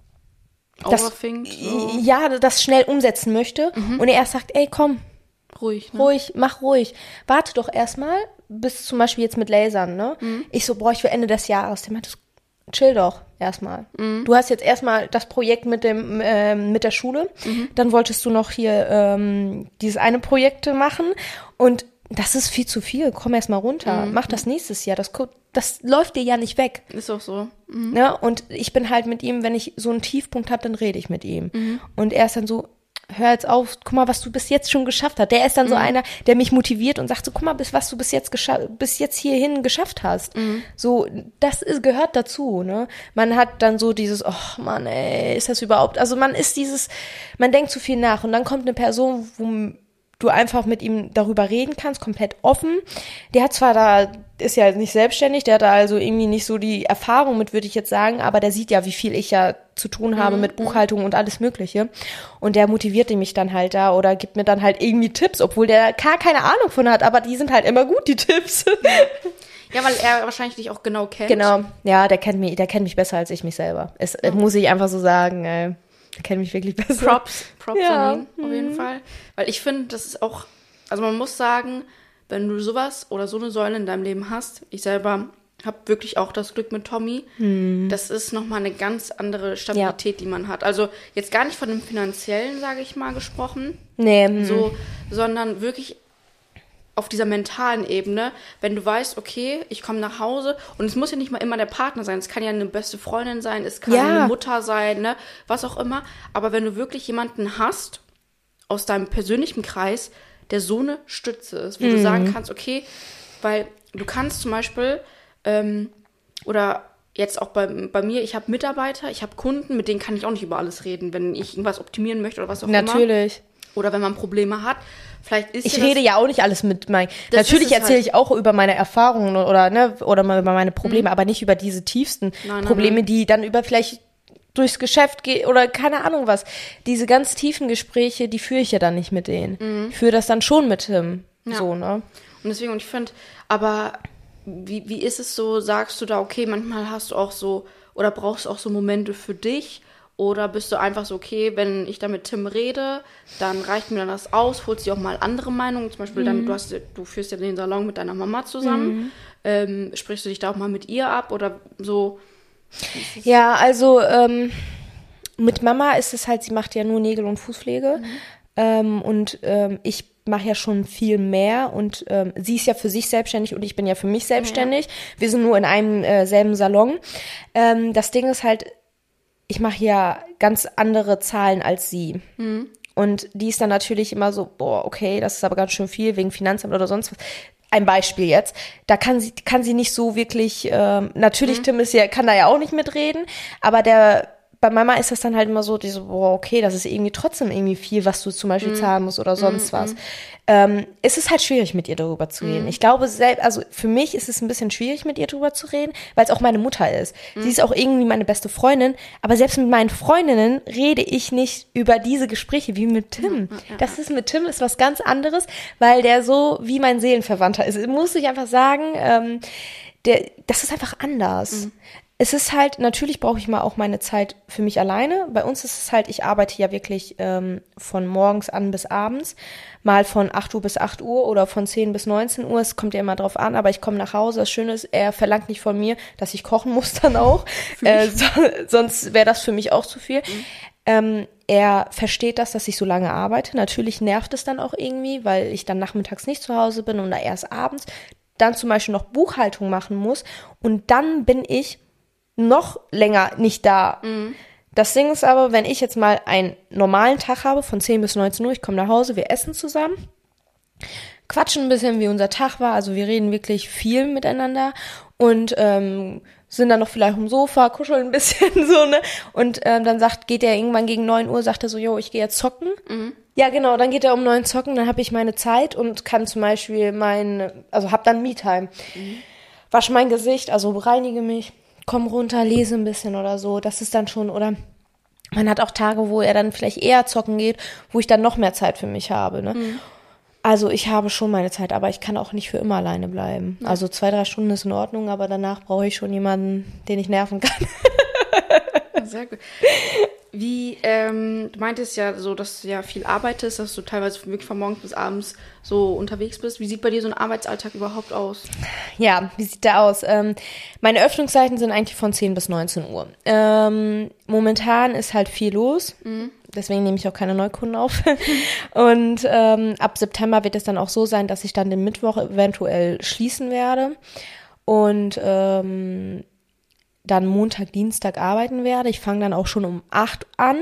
C: das schnell umsetzen möchte und er erst sagt, ey, komm,
B: ruhig, ne?
C: Mach ruhig. Warte doch erstmal, bis zum Beispiel jetzt mit Lasern, ne? Ich so, ich will Ende des Jahres. Der meinte, chill doch erstmal. Du hast jetzt erstmal das Projekt mit der Schule, dann wolltest du noch hier dieses eine Projekt machen und das ist viel zu viel. Komm erst mal runter. Mach das nächstes Jahr. Das läuft dir ja nicht weg.
B: Ist auch so.
C: Ja, und ich bin halt mit ihm, wenn ich so einen Tiefpunkt habe, dann rede ich mit ihm. Und er ist dann so, hör jetzt auf, guck mal, was du bis jetzt schon geschafft hast. Der ist dann so einer, der mich motiviert und sagt so, guck mal, was du bis jetzt hierhin geschafft hast. So, das gehört dazu, ne? Man hat dann so dieses, oh Mann, ey, ist das überhaupt, also man denkt zu viel nach und dann kommt eine Person, wo du einfach mit ihm darüber reden kannst, komplett offen. Der hat zwar ist ja nicht selbstständig, der hat da also irgendwie nicht so die Erfahrung mit, würde ich jetzt sagen, aber der sieht ja, wie viel ich ja zu tun habe mit Buchhaltung und alles Mögliche. Und der motiviert mich dann halt da oder gibt mir dann halt irgendwie Tipps, obwohl der gar keine Ahnung von hat, aber die sind halt immer gut, die Tipps.
B: Ja, weil er wahrscheinlich dich auch genau kennt.
C: Genau, ja, der kennt mich besser als ich mich selber. Muss ich einfach so sagen, ey. Der kennt mich wirklich besser.
B: Props an ihn, auf jeden Fall. Weil ich finde, das ist auch, also man muss sagen, wenn du sowas oder so eine Säule in deinem Leben hast, ich selber habe wirklich auch das Glück mit Tommy, das ist nochmal eine ganz andere Stabilität, die man hat. Also jetzt gar nicht von dem Finanziellen, sage ich mal, gesprochen, sondern wirklich auf dieser mentalen Ebene, wenn du weißt, okay, ich komme nach Hause und es muss ja nicht mal immer der Partner sein, es kann ja eine beste Freundin sein, es kann eine Mutter sein, ne, was auch immer, aber wenn du wirklich jemanden hast aus deinem persönlichen Kreis, der so eine Stütze ist, wo du sagen kannst, okay, weil du kannst zum Beispiel, oder jetzt auch bei mir, ich habe Mitarbeiter, ich habe Kunden, mit denen kann ich auch nicht über alles reden, wenn ich irgendwas optimieren möchte oder was auch immer.
C: Natürlich.
B: Oder wenn man Probleme hat. Vielleicht ist
C: ich rede ja auch nicht alles mit meinen. Natürlich erzähle ich auch über meine Erfahrungen oder mal über meine Probleme, aber nicht über diese tiefsten Probleme, die dann über vielleicht durchs Geschäft gehen oder keine Ahnung was. Diese ganz tiefen Gespräche, die führe ich ja dann nicht mit denen. Ich führe das dann schon mit Tim. So, ne?
B: Und deswegen, und ich finde, aber wie ist es so, sagst du da, okay, manchmal hast du auch so, oder brauchst du auch so Momente für dich? Oder bist du einfach so, okay, wenn ich da mit Tim rede, dann reicht mir dann das aus, holst dir auch mal andere Meinungen, zum Beispiel dann, du führst ja den Salon mit deiner Mama zusammen, sprichst du dich da auch mal mit ihr ab oder so?
C: Ja, also mit Mama ist es halt, sie macht ja nur Nägel- und Fußpflege und ich mache ja schon viel mehr und sie ist ja für sich selbstständig und ich bin ja für mich selbstständig. Ja. Wir sind nur in einem selben Salon. Das Ding ist halt, ich mache ja ganz andere Zahlen als sie. Und die ist dann natürlich immer so, boah, okay, das ist aber ganz schön viel wegen Finanzamt oder sonst was. Ein Beispiel jetzt, da kann sie nicht so wirklich, natürlich Tim kann da ja auch nicht mitreden, aber bei Mama ist das dann halt immer so, die so, boah, okay, das ist irgendwie trotzdem irgendwie viel, was du zum Beispiel zahlen musst oder sonst was. Es ist halt schwierig, mit ihr darüber zu reden. Ich glaube, also für mich ist es ein bisschen schwierig, mit ihr darüber zu reden, weil es auch meine Mutter ist. Sie ist auch irgendwie meine beste Freundin, aber selbst mit meinen Freundinnen rede ich nicht über diese Gespräche wie mit Tim. Mit Tim ist was ganz anderes, weil der so wie mein Seelenverwandter ist. Muss ich einfach sagen, das ist einfach anders. Es ist halt, natürlich brauche ich mal auch meine Zeit für mich alleine. Bei uns ist es halt, ich arbeite ja wirklich von morgens an bis abends, mal von 8 Uhr bis 8 Uhr oder von 10 bis 19 Uhr. Es kommt ja immer drauf an, aber ich komme nach Hause. Das Schöne ist, er verlangt nicht von mir, dass ich kochen muss dann auch. Sonst wäre das für mich auch zu viel. Er versteht das, dass ich so lange arbeite. Natürlich nervt es dann auch irgendwie, weil ich dann nachmittags nicht zu Hause bin und erst abends dann zum Beispiel noch Buchhaltung machen muss. Und dann bin ich noch länger nicht da. Das Ding ist aber, wenn ich jetzt mal einen normalen Tag habe, von 10 bis 19 Uhr, ich komme nach Hause, wir essen zusammen, quatschen ein bisschen, wie unser Tag war, also wir reden wirklich viel miteinander und sind dann noch vielleicht am Sofa, kuscheln ein bisschen so, ne? Und dann geht er irgendwann gegen 9 Uhr, sagt er so, yo, ich gehe jetzt zocken. Ja, genau, dann geht er um 9 zocken, dann habe ich meine Zeit und kann zum Beispiel hab dann Me-Time. Wasche mein Gesicht, also reinige mich, komm runter, lese ein bisschen oder so, das ist dann schon, oder man hat auch Tage, wo er dann vielleicht eher zocken geht, wo ich dann noch mehr Zeit für mich habe, ne? Also ich habe schon meine Zeit, aber ich kann auch nicht für immer alleine bleiben. Ja. Also 2-3 Stunden ist in Ordnung, aber danach brauche ich schon jemanden, den ich nerven kann.
B: Sehr gut. Wie, du meintest ja so, dass du ja viel arbeitest, dass du teilweise wirklich von morgens bis abends so unterwegs bist. Wie sieht bei dir so ein Arbeitsalltag überhaupt aus?
C: Ja, wie sieht der aus? Meine Öffnungszeiten sind eigentlich von 10 bis 19 Uhr. Momentan ist halt viel los. Deswegen nehme ich auch keine Neukunden auf. Und ab September wird es dann auch so sein, dass ich dann den Mittwoch eventuell schließen werde. Und dann Montag, Dienstag arbeiten werde. Ich fange dann auch schon um 8 an.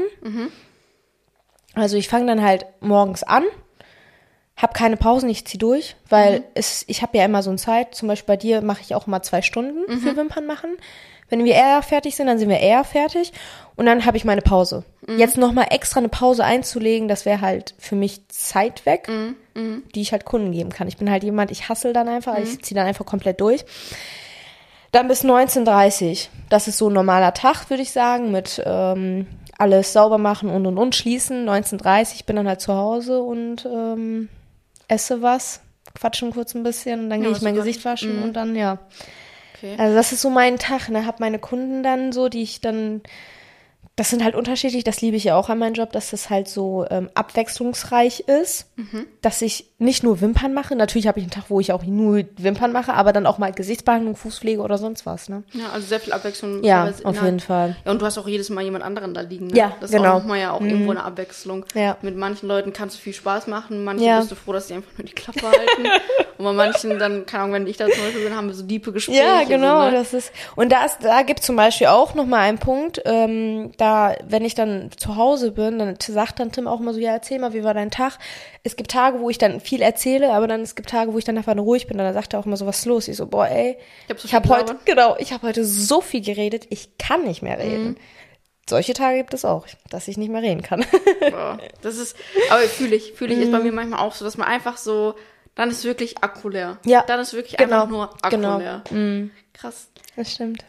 C: Also ich fange dann halt morgens an, habe keine Pausen, ich ziehe durch, weil ich habe ja immer so eine Zeit, zum Beispiel bei dir mache ich auch mal 2 Stunden für Wimpern machen. Wenn wir eher fertig sind, dann sind wir eher fertig und dann habe ich meine Pause. Jetzt nochmal extra eine Pause einzulegen, das wäre halt für mich Zeit weg, die ich halt Kunden geben kann. Ich bin halt jemand, ich hustle dann einfach, ich ziehe dann einfach komplett durch. Dann bis 19:30. Das ist so ein normaler Tag, würde ich sagen, mit alles sauber machen und schließen. 19:30 bin dann halt zu Hause und esse was, quatschen kurz ein bisschen und dann gehe ich mein Gesicht waschen und dann, ja. Okay. Also das ist so mein Tag, ne, hab meine Kunden dann so, die ich dann das sind halt unterschiedlich, das liebe ich ja auch an meinem Job, dass das halt so abwechslungsreich ist, dass ich nicht nur Wimpern mache, natürlich habe ich einen Tag, wo ich auch nur Wimpern mache, aber dann auch mal Gesichtsbehandlung, Fußpflege oder sonst was, ne?
B: Ja, also sehr viel Abwechslung.
C: Ja, auf jeden Fall.
B: Ja, und du hast auch jedes Mal jemand anderen da liegen, ne?
C: Ja,
B: das
C: genau.
B: ist auch nochmal ja auch irgendwo eine Abwechslung.
C: Ja.
B: Mit manchen Leuten kannst du viel Spaß machen, manche bist du froh, dass die einfach nur die Klappe halten. Und bei manchen dann, keine Ahnung, wenn ich da zum Beispiel bin, haben wir so diepe Gespräche.
C: Ja, genau,
B: so, ne?
C: das ist, und da gibt es zum Beispiel auch nochmal einen Punkt, da, wenn ich dann zu Hause bin, dann sagt dann Tim auch mal so, ja, erzähl mal, wie war dein Tag? Es gibt Tage, wo ich dann viel erzähle, aber dann es gibt Tage, wo ich dann einfach nur ruhig bin, dann sagt er auch immer so, was ist los? Ich so, boah, ey, ich habe heute so viel geredet, ich kann nicht mehr reden. Solche Tage gibt es auch, dass ich nicht mehr reden kann.
B: Boah, das ist, aber fühle ich, ist bei mir manchmal auch so, dass man einfach so, dann ist wirklich Akku leer.
C: Ja,
B: dann ist wirklich einfach nur Akku leer. Krass.
C: Das stimmt.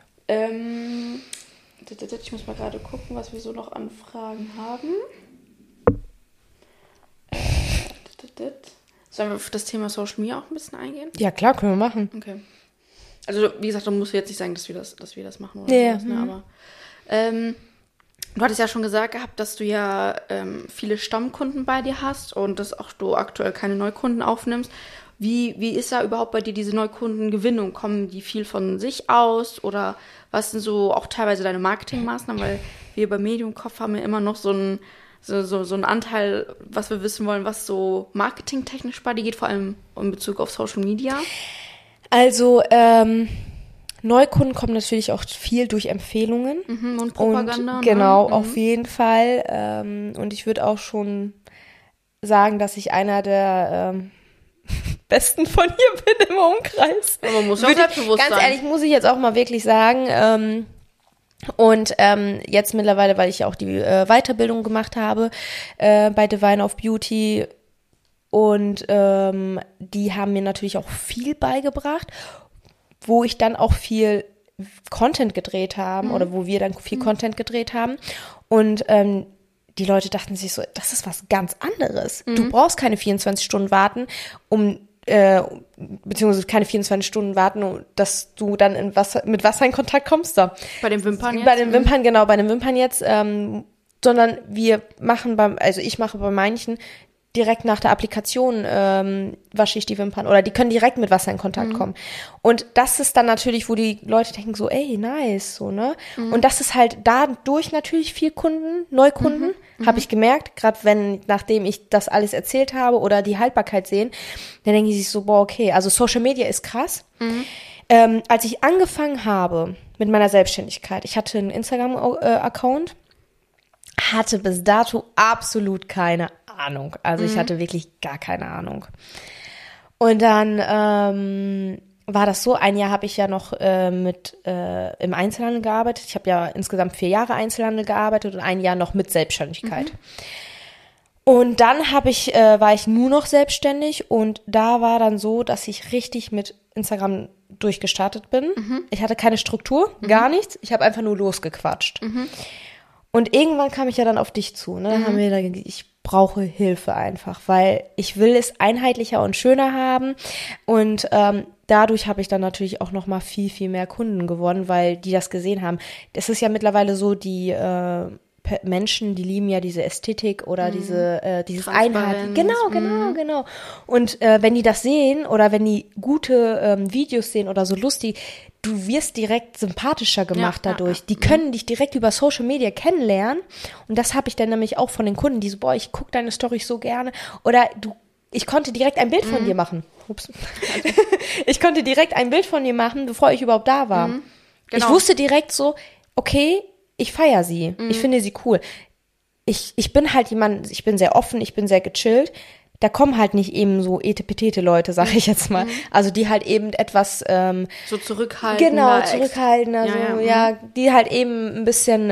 B: Ich muss mal gerade gucken, was wir so noch an Fragen haben. Sollen wir auf das Thema Social Media auch ein bisschen eingehen?
C: Ja, klar, können wir machen.
B: Okay. Also, wie gesagt, da musst du jetzt nicht sagen, dass wir das machen oder
C: ja,
B: sowas, ne? Aber du hattest ja schon gesagt gehabt, dass du ja viele Stammkunden bei dir hast und dass auch du aktuell keine Neukunden aufnimmst. Wie ist da überhaupt bei dir diese Neukundengewinnung? Kommen die viel von sich aus oder was sind so auch teilweise deine Marketingmaßnahmen? Weil wir bei Medium-Kopf haben ja immer noch so einen Anteil, was wir wissen wollen, was so marketingtechnisch bei dir geht, vor allem in Bezug auf Social Media.
C: Also, Neukunden kommen natürlich auch viel durch Empfehlungen.
B: Und Propaganda.
C: Und, genau, auf jeden Fall. Und ich würde auch schon sagen, dass ich einer der Besten von hier bin im Umkreis.
B: Aber man muss auch selbstbewusst sein.
C: Ganz ehrlich, muss ich jetzt auch mal wirklich sagen. Und jetzt mittlerweile, weil ich ja auch die Weiterbildung gemacht habe bei Divine of Beauty und die haben mir natürlich auch viel beigebracht, wo ich dann auch viel Content gedreht habe oder wo wir dann viel Content gedreht haben und die Leute dachten sich so, das ist was ganz anderes. Du brauchst keine 24 Stunden warten, beziehungsweise keine 24 Stunden warten, dass du dann mit Wasser in Kontakt kommst. So.
B: Bei den Wimpern jetzt?
C: Bei den Wimpern jetzt. Sondern ich mache bei manchen direkt nach der Applikation wasche ich die Wimpern oder die können direkt mit Wasser in Kontakt kommen. Und das ist dann natürlich, wo die Leute denken so, ey, nice, so, ne? Und das ist halt dadurch natürlich viel Neukunden, habe ich gemerkt, gerade nachdem ich das alles erzählt habe oder die Haltbarkeit sehen, dann denken die sich so, boah, okay, also Social Media ist krass. Als ich angefangen habe mit meiner Selbstständigkeit, ich hatte einen Instagram-Account, hatte bis dato absolut keine Ahnung. Also ich hatte wirklich gar keine Ahnung. Und dann war das so, ein Jahr habe ich ja noch im Einzelhandel gearbeitet. Ich habe ja insgesamt 4 Jahre Einzelhandel gearbeitet und ein Jahr noch mit Selbstständigkeit. Und dann war ich nur noch selbstständig und da war dann so, dass ich richtig mit Instagram durchgestartet bin. Ich hatte keine Struktur, gar nichts. Ich habe einfach nur losgequatscht. Und irgendwann kam ich ja dann auf dich zu. Ne? Dann haben wir gesagt, ich brauche Hilfe einfach, weil ich will es einheitlicher und schöner haben. Und dadurch habe ich dann natürlich auch noch mal viel, viel mehr Kunden gewonnen, weil die das gesehen haben. Es ist ja mittlerweile so, die Menschen, die lieben ja diese Ästhetik oder dieses Einheit. Genau. Und wenn die das sehen oder wenn die gute Videos sehen oder so lustig, du wirst direkt sympathischer gemacht dadurch. Die können dich direkt über Social Media kennenlernen. Und das habe ich dann nämlich auch von den Kunden, die so, boah, ich gucke deine Storys so gerne. Oder ich konnte direkt ein Bild von dir machen. Ups. Ich konnte direkt ein Bild von dir machen, bevor ich überhaupt da war. Genau. Ich wusste direkt so, okay, ich feiere sie. Ich finde sie cool. Ich bin halt jemand, ich bin sehr offen, ich bin sehr gechillt. Da kommen halt nicht eben so etepetete Leute, sag ich jetzt mal. Also die halt eben etwas
B: so zurückhaltender.
C: Genau, zurückhaltender, die halt eben ein bisschen,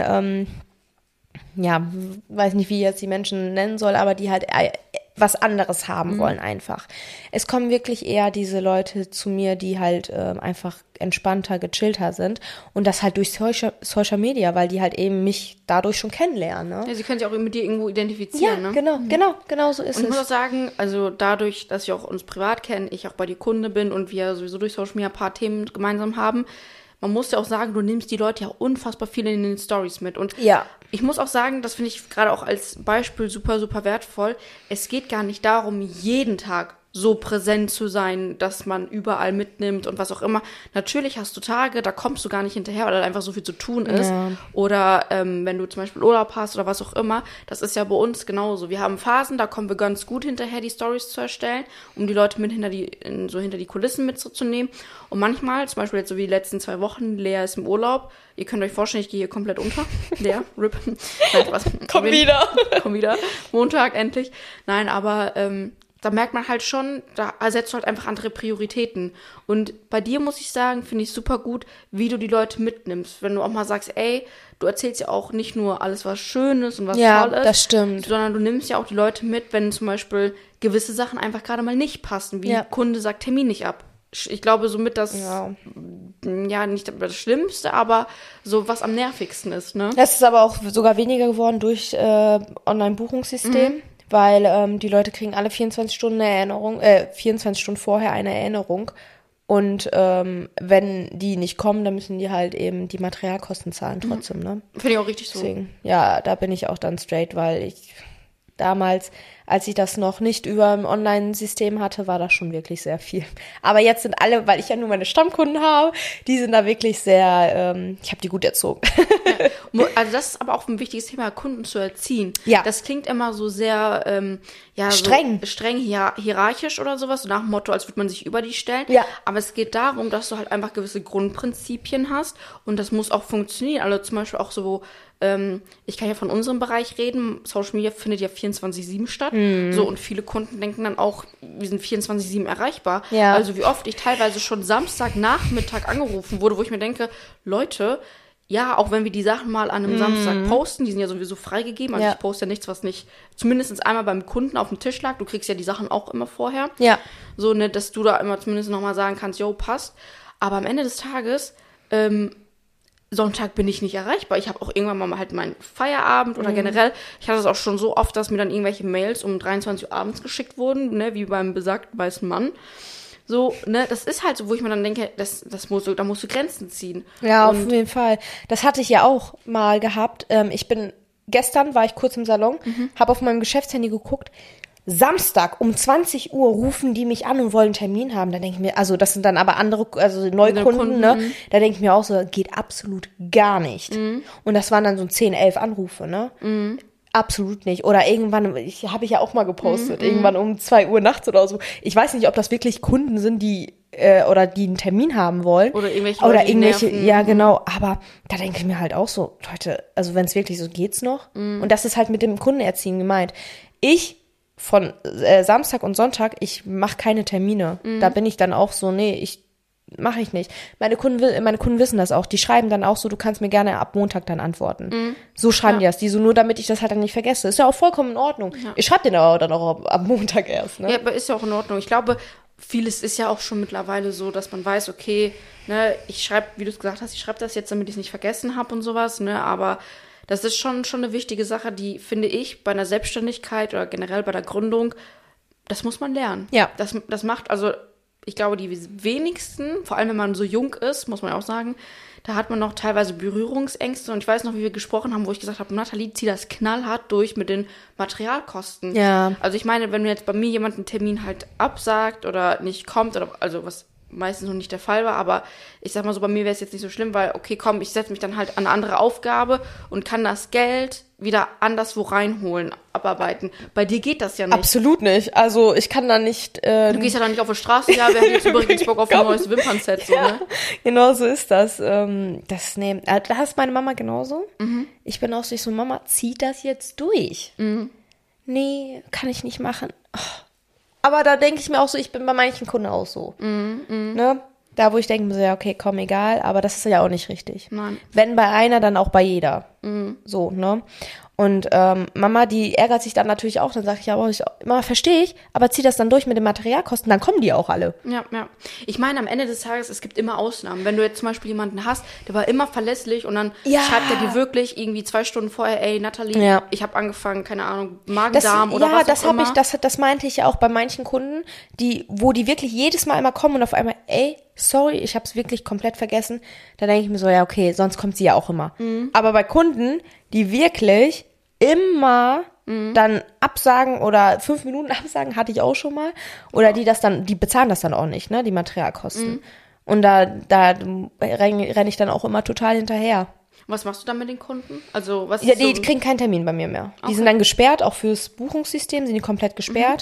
C: weiß nicht, wie ich jetzt die Menschen nennen soll, aber die halt was anderes haben wollen einfach. Es kommen wirklich eher diese Leute zu mir, die halt einfach entspannter, gechillter sind und das halt durch Social Media, weil die halt eben mich dadurch schon kennenlernen. Ne?
B: Ja, sie können sich auch mit dir irgendwo identifizieren.
C: Ja,
B: ne?
C: Genau so ist es.
B: Und ich muss auch sagen, also dadurch, dass wir auch uns privat kennen, ich auch bei dir Kunde bin und wir sowieso durch Social Media ein paar Themen gemeinsam haben, man muss ja auch sagen, du nimmst die Leute ja unfassbar viel in den Stories mit. Und ich muss auch sagen, das finde ich gerade auch als Beispiel super, super wertvoll. Es geht gar nicht darum, jeden Tag so präsent zu sein, dass man überall mitnimmt und was auch immer. Natürlich hast du Tage, da kommst du gar nicht hinterher, weil da einfach so viel zu tun ist. Ja. Oder wenn du zum Beispiel Urlaub hast oder was auch immer, das ist ja bei uns genauso. Wir haben Phasen, da kommen wir ganz gut hinterher, die Stories zu erstellen, um die Leute mit hinter die Kulissen mitzunehmen. Und manchmal, zum Beispiel jetzt so wie die letzten 2 Wochen, Lea ist im Urlaub. Ihr könnt euch vorstellen, ich gehe hier komplett unter. Lea, RIP. Nein, was? Komm wieder. Montag endlich. Nein, aber da merkt man halt schon, da setzt du halt einfach andere Prioritäten. Und bei dir muss ich sagen, finde ich super gut, wie du die Leute mitnimmst. Wenn du auch mal sagst, ey, du erzählst ja auch nicht nur alles, was schön ist und was toll ist. Ja, das stimmt. Sondern du nimmst ja auch die Leute mit, wenn zum Beispiel gewisse Sachen einfach gerade mal nicht passen, wie Kunde sagt Termin nicht ab. Ich glaube, somit das, nicht das Schlimmste, aber so was am nervigsten ist, ne? Das ist aber auch sogar weniger geworden durch Online-Buchungssystem.
C: Weil die Leute kriegen alle 24 Stunden eine Erinnerung, 24 Stunden vorher eine Erinnerung. Und wenn die nicht kommen, dann müssen die halt eben die Materialkosten zahlen trotzdem, ne?
B: Finde ich auch richtig so.
C: Deswegen, ja, da bin ich auch dann straight, weil ich damals, als ich das noch nicht über ein Online-System hatte, war das schon wirklich sehr viel. Aber jetzt sind alle, weil ich ja nur meine Stammkunden habe, die sind da wirklich sehr, ich habe die gut erzogen.
B: Ja. Also das ist aber auch ein wichtiges Thema, Kunden zu erziehen. Ja. Das klingt immer so sehr
C: streng.
B: So streng hierarchisch oder sowas, so nach dem Motto, als würde man sich über die stellen. Ja. Aber es geht darum, dass du halt einfach gewisse Grundprinzipien hast und das muss auch funktionieren. Also zum Beispiel auch so, ich kann ja von unserem Bereich reden, Social Media findet ja 24/7 statt. So, und viele Kunden denken dann auch, wir sind 24/7 erreichbar. Ja. Also wie oft ich teilweise schon Samstagnachmittag angerufen wurde, wo ich mir denke, Leute, ja, auch wenn wir die Sachen mal an einem Samstag posten, die sind ja sowieso freigegeben, also ich poste ja nichts, was nicht zumindest einmal beim Kunden auf dem Tisch lag, du kriegst ja die Sachen auch immer vorher. Ja. So, ne, dass du da immer zumindest nochmal sagen kannst, yo, passt. Aber am Ende des Tages, Sonntag bin ich nicht erreichbar. Ich habe auch irgendwann mal halt meinen Feierabend oder generell, ich hatte es auch schon so oft, dass mir dann irgendwelche Mails um 23 Uhr abends geschickt wurden, ne, wie beim besagten weißen Mann. So, ne, das ist halt so, wo ich mir dann denke, da musst du Grenzen ziehen.
C: Ja, auf jeden Fall. Das hatte ich ja auch mal gehabt. Gestern war ich kurz im Salon, habe auf meinem Geschäftshandy geguckt. Samstag um 20 Uhr rufen die mich an und wollen einen Termin haben. Da denke ich mir, also das sind dann aber andere, also Neukunden, ne? Da denke ich mir auch so, geht absolut gar nicht. Und das waren dann so 10, 11 Anrufe, ne? Absolut nicht. Oder irgendwann, habe ich ja auch mal gepostet, irgendwann um 2 Uhr nachts oder so. Ich weiß nicht, ob das wirklich Kunden sind, die oder die einen Termin haben wollen.
B: Oder irgendwelche
C: ja genau. Aber da denke ich mir halt auch so, Leute, also wenn es wirklich so geht's noch. Und das ist halt mit dem Kundenerziehen gemeint. Von Samstag und Sonntag, ich mache keine Termine. Da bin ich dann auch so, mache ich nicht. Meine Kunden wissen das auch. Die schreiben dann auch so, du kannst mir gerne ab Montag dann antworten. So schreiben die das. Die so, nur damit ich das halt dann nicht vergesse. Ist ja auch vollkommen in Ordnung. Ja. Ich schreibe den aber dann auch ab Montag erst. Ne?
B: Ja, aber ist ja auch in Ordnung. Ich glaube, vieles ist ja auch schon mittlerweile so, dass man weiß, okay, ne, ich schreibe, wie du es gesagt hast, ich schreibe das jetzt, damit ich es nicht vergessen habe und sowas, ne, aber das ist schon eine wichtige Sache, die, finde ich, bei einer Selbstständigkeit oder generell bei der Gründung, das muss man lernen. Ja. Das macht, also ich glaube, die wenigsten, vor allem wenn man so jung ist, muss man auch sagen, da hat man noch teilweise Berührungsängste. Und ich weiß noch, wie wir gesprochen haben, wo ich gesagt habe, Nathalie, zieh das knallhart durch mit den Materialkosten. Ja. Also ich meine, wenn mir jetzt bei mir jemand einen Termin halt absagt oder nicht kommt, oder also was meistens noch nicht der Fall war, aber ich sag mal so, bei mir wäre es jetzt nicht so schlimm, weil, okay, komm, ich setze mich dann halt an eine andere Aufgabe und kann das Geld wieder anderswo reinholen, abarbeiten. Bei dir geht das ja nicht.
C: Absolut nicht. Also ich kann da nicht...
B: du gehst ja dann nicht auf die Straße, ja, wer hat jetzt übrigens Bock auf ein neues Wimpernset, so, ne?
C: Genau so ist das. Da ist meine Mama genauso. Ich bin auch so, Mama, zieh das jetzt durch. Nee, kann ich nicht machen. Oh. Aber da denke ich mir auch so, ich bin bei manchen Kunden auch so. Ne? Da, wo ich denke mir so, ja, okay, komm, egal, aber das ist ja auch nicht richtig. Nein. Wenn bei einer, dann auch bei jeder. So, ne? Und Mama, die ärgert sich dann natürlich auch. Dann sage ich, ja, aber Mama, verstehe ich, aber zieh das dann durch mit den Materialkosten, dann kommen die auch alle.
B: Ja. Ich meine, am Ende des Tages, es gibt immer Ausnahmen. Wenn du jetzt zum Beispiel jemanden hast, der war immer verlässlich und dann schreibt er dir wirklich irgendwie 2 Stunden vorher, ey, Nathalie, ich habe angefangen, keine Ahnung, Magen-Darm oder was auch immer.
C: Das meinte ich ja auch bei manchen Kunden, wo die wirklich jedes Mal immer kommen und auf einmal, ey, sorry, ich habe es wirklich komplett vergessen. Da denke ich mir so, ja, okay, sonst kommt sie ja auch immer. Aber bei Kunden, die wirklich immer dann absagen oder 5 Minuten absagen, hatte ich auch schon mal. Oder die bezahlen das dann auch nicht, ne, die Materialkosten. Und da renne ich dann auch immer total hinterher.
B: Was machst du dann mit den Kunden? Also was?
C: Ja, die kriegen keinen Termin bei mir mehr. Okay. Die sind dann gesperrt, auch fürs Buchungssystem sind die komplett gesperrt.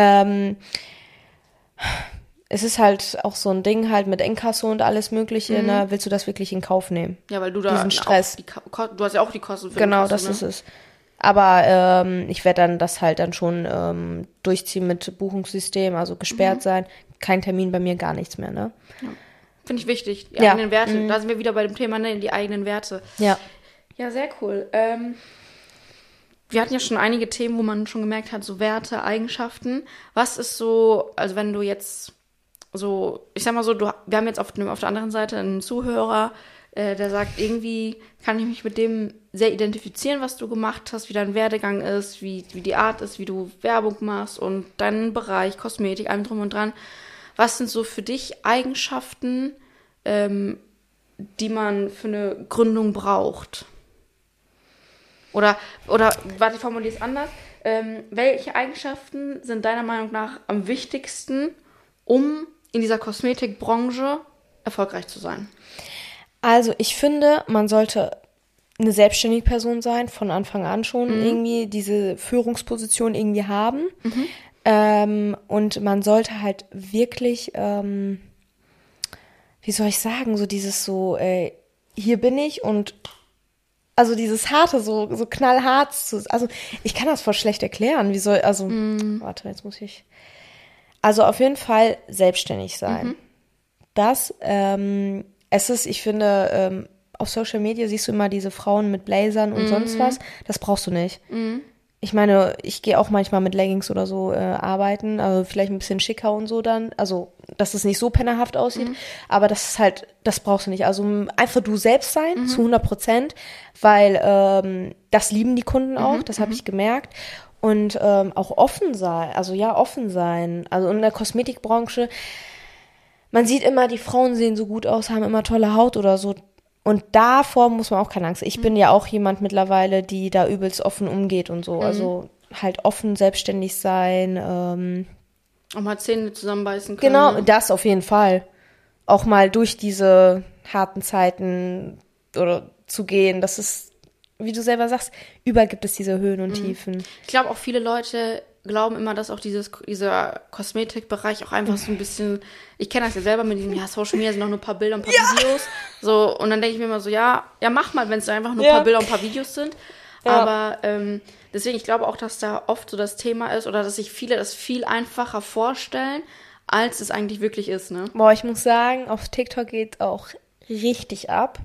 C: Es ist halt auch so ein Ding halt mit Inkasso und alles Mögliche, ne? Willst du das wirklich in Kauf nehmen?
B: Ja, weil du da
C: diesen Stress.
B: Du hast ja auch die Kosten für
C: Genau,
B: Inkasso,
C: das ist es. Aber ich werde dann das halt dann schon durchziehen mit Buchungssystem, also gesperrt sein. Kein Termin bei mir, gar nichts mehr, ne?
B: Ja. Finde ich wichtig, die eigenen Werte. Da sind wir wieder bei dem Thema, ne, die eigenen Werte.
C: Ja.
B: Ja, sehr cool. Wir hatten ja schon einige Themen, wo man schon gemerkt hat, so Werte, Eigenschaften. Was ist so, also wenn du jetzt so, ich sag mal so, wir haben jetzt auf der anderen Seite einen Zuhörer, der sagt, irgendwie kann ich mich mit dem sehr identifizieren, was du gemacht hast, wie dein Werdegang ist, wie die Art ist, wie du Werbung machst und deinen Bereich, Kosmetik, allem drum und dran. Was sind so für dich Eigenschaften, die man für eine Gründung braucht? Oder warte, ich formuliere es anders. Welche Eigenschaften sind deiner Meinung nach am wichtigsten, um in dieser Kosmetikbranche erfolgreich zu sein?
C: Also ich finde, man sollte eine selbstständige Person sein, von Anfang an schon irgendwie diese Führungsposition irgendwie haben. Und man sollte halt wirklich, wie soll ich sagen, so dieses so, hier bin ich und also dieses harte, so knallhart, also ich kann das voll schlecht erklären, warte, jetzt muss ich, also auf jeden Fall selbstständig sein. Das, es ist, ich finde, auf Social Media siehst du immer diese Frauen mit Blazern und sonst was, das brauchst du nicht. Ich meine, ich gehe auch manchmal mit Leggings oder so arbeiten, also vielleicht ein bisschen schicker und so dann, also dass es nicht so pennerhaft aussieht, aber das ist halt, das brauchst du nicht. Also einfach du selbst sein, zu 100%, weil das lieben die Kunden auch, das habe ich gemerkt. Und auch offen sein, offen sein. Also in der Kosmetikbranche, man sieht immer, die Frauen sehen so gut aus, haben immer tolle Haut oder so. Und davor muss man auch keine Angst. Ich bin ja auch jemand mittlerweile, die da übelst offen umgeht und so. Also halt offen, selbstständig sein.
B: Auch mal Zähne zusammenbeißen können.
C: Genau,
B: ne?
C: das auf jeden Fall. Auch mal durch diese harten Zeiten oder zu gehen. Das ist, wie du selber sagst, überall gibt es diese Höhen und Tiefen.
B: Ich glaube auch viele Leute glauben immer, dass auch dieser Kosmetikbereich auch einfach so ein bisschen, ich kenne das ja selber mit diesem, Social Media sind noch nur ein paar Bilder und ein paar Videos. So, und dann denke ich mir immer so, ja, mach mal, wenn es einfach nur ein paar Bilder und ein paar Videos sind. Ja. Aber deswegen, ich glaube auch, dass da oft so das Thema ist oder dass sich viele das viel einfacher vorstellen, als es eigentlich wirklich ist, ne?
C: Boah, ich muss sagen, auf TikTok geht auch richtig ab.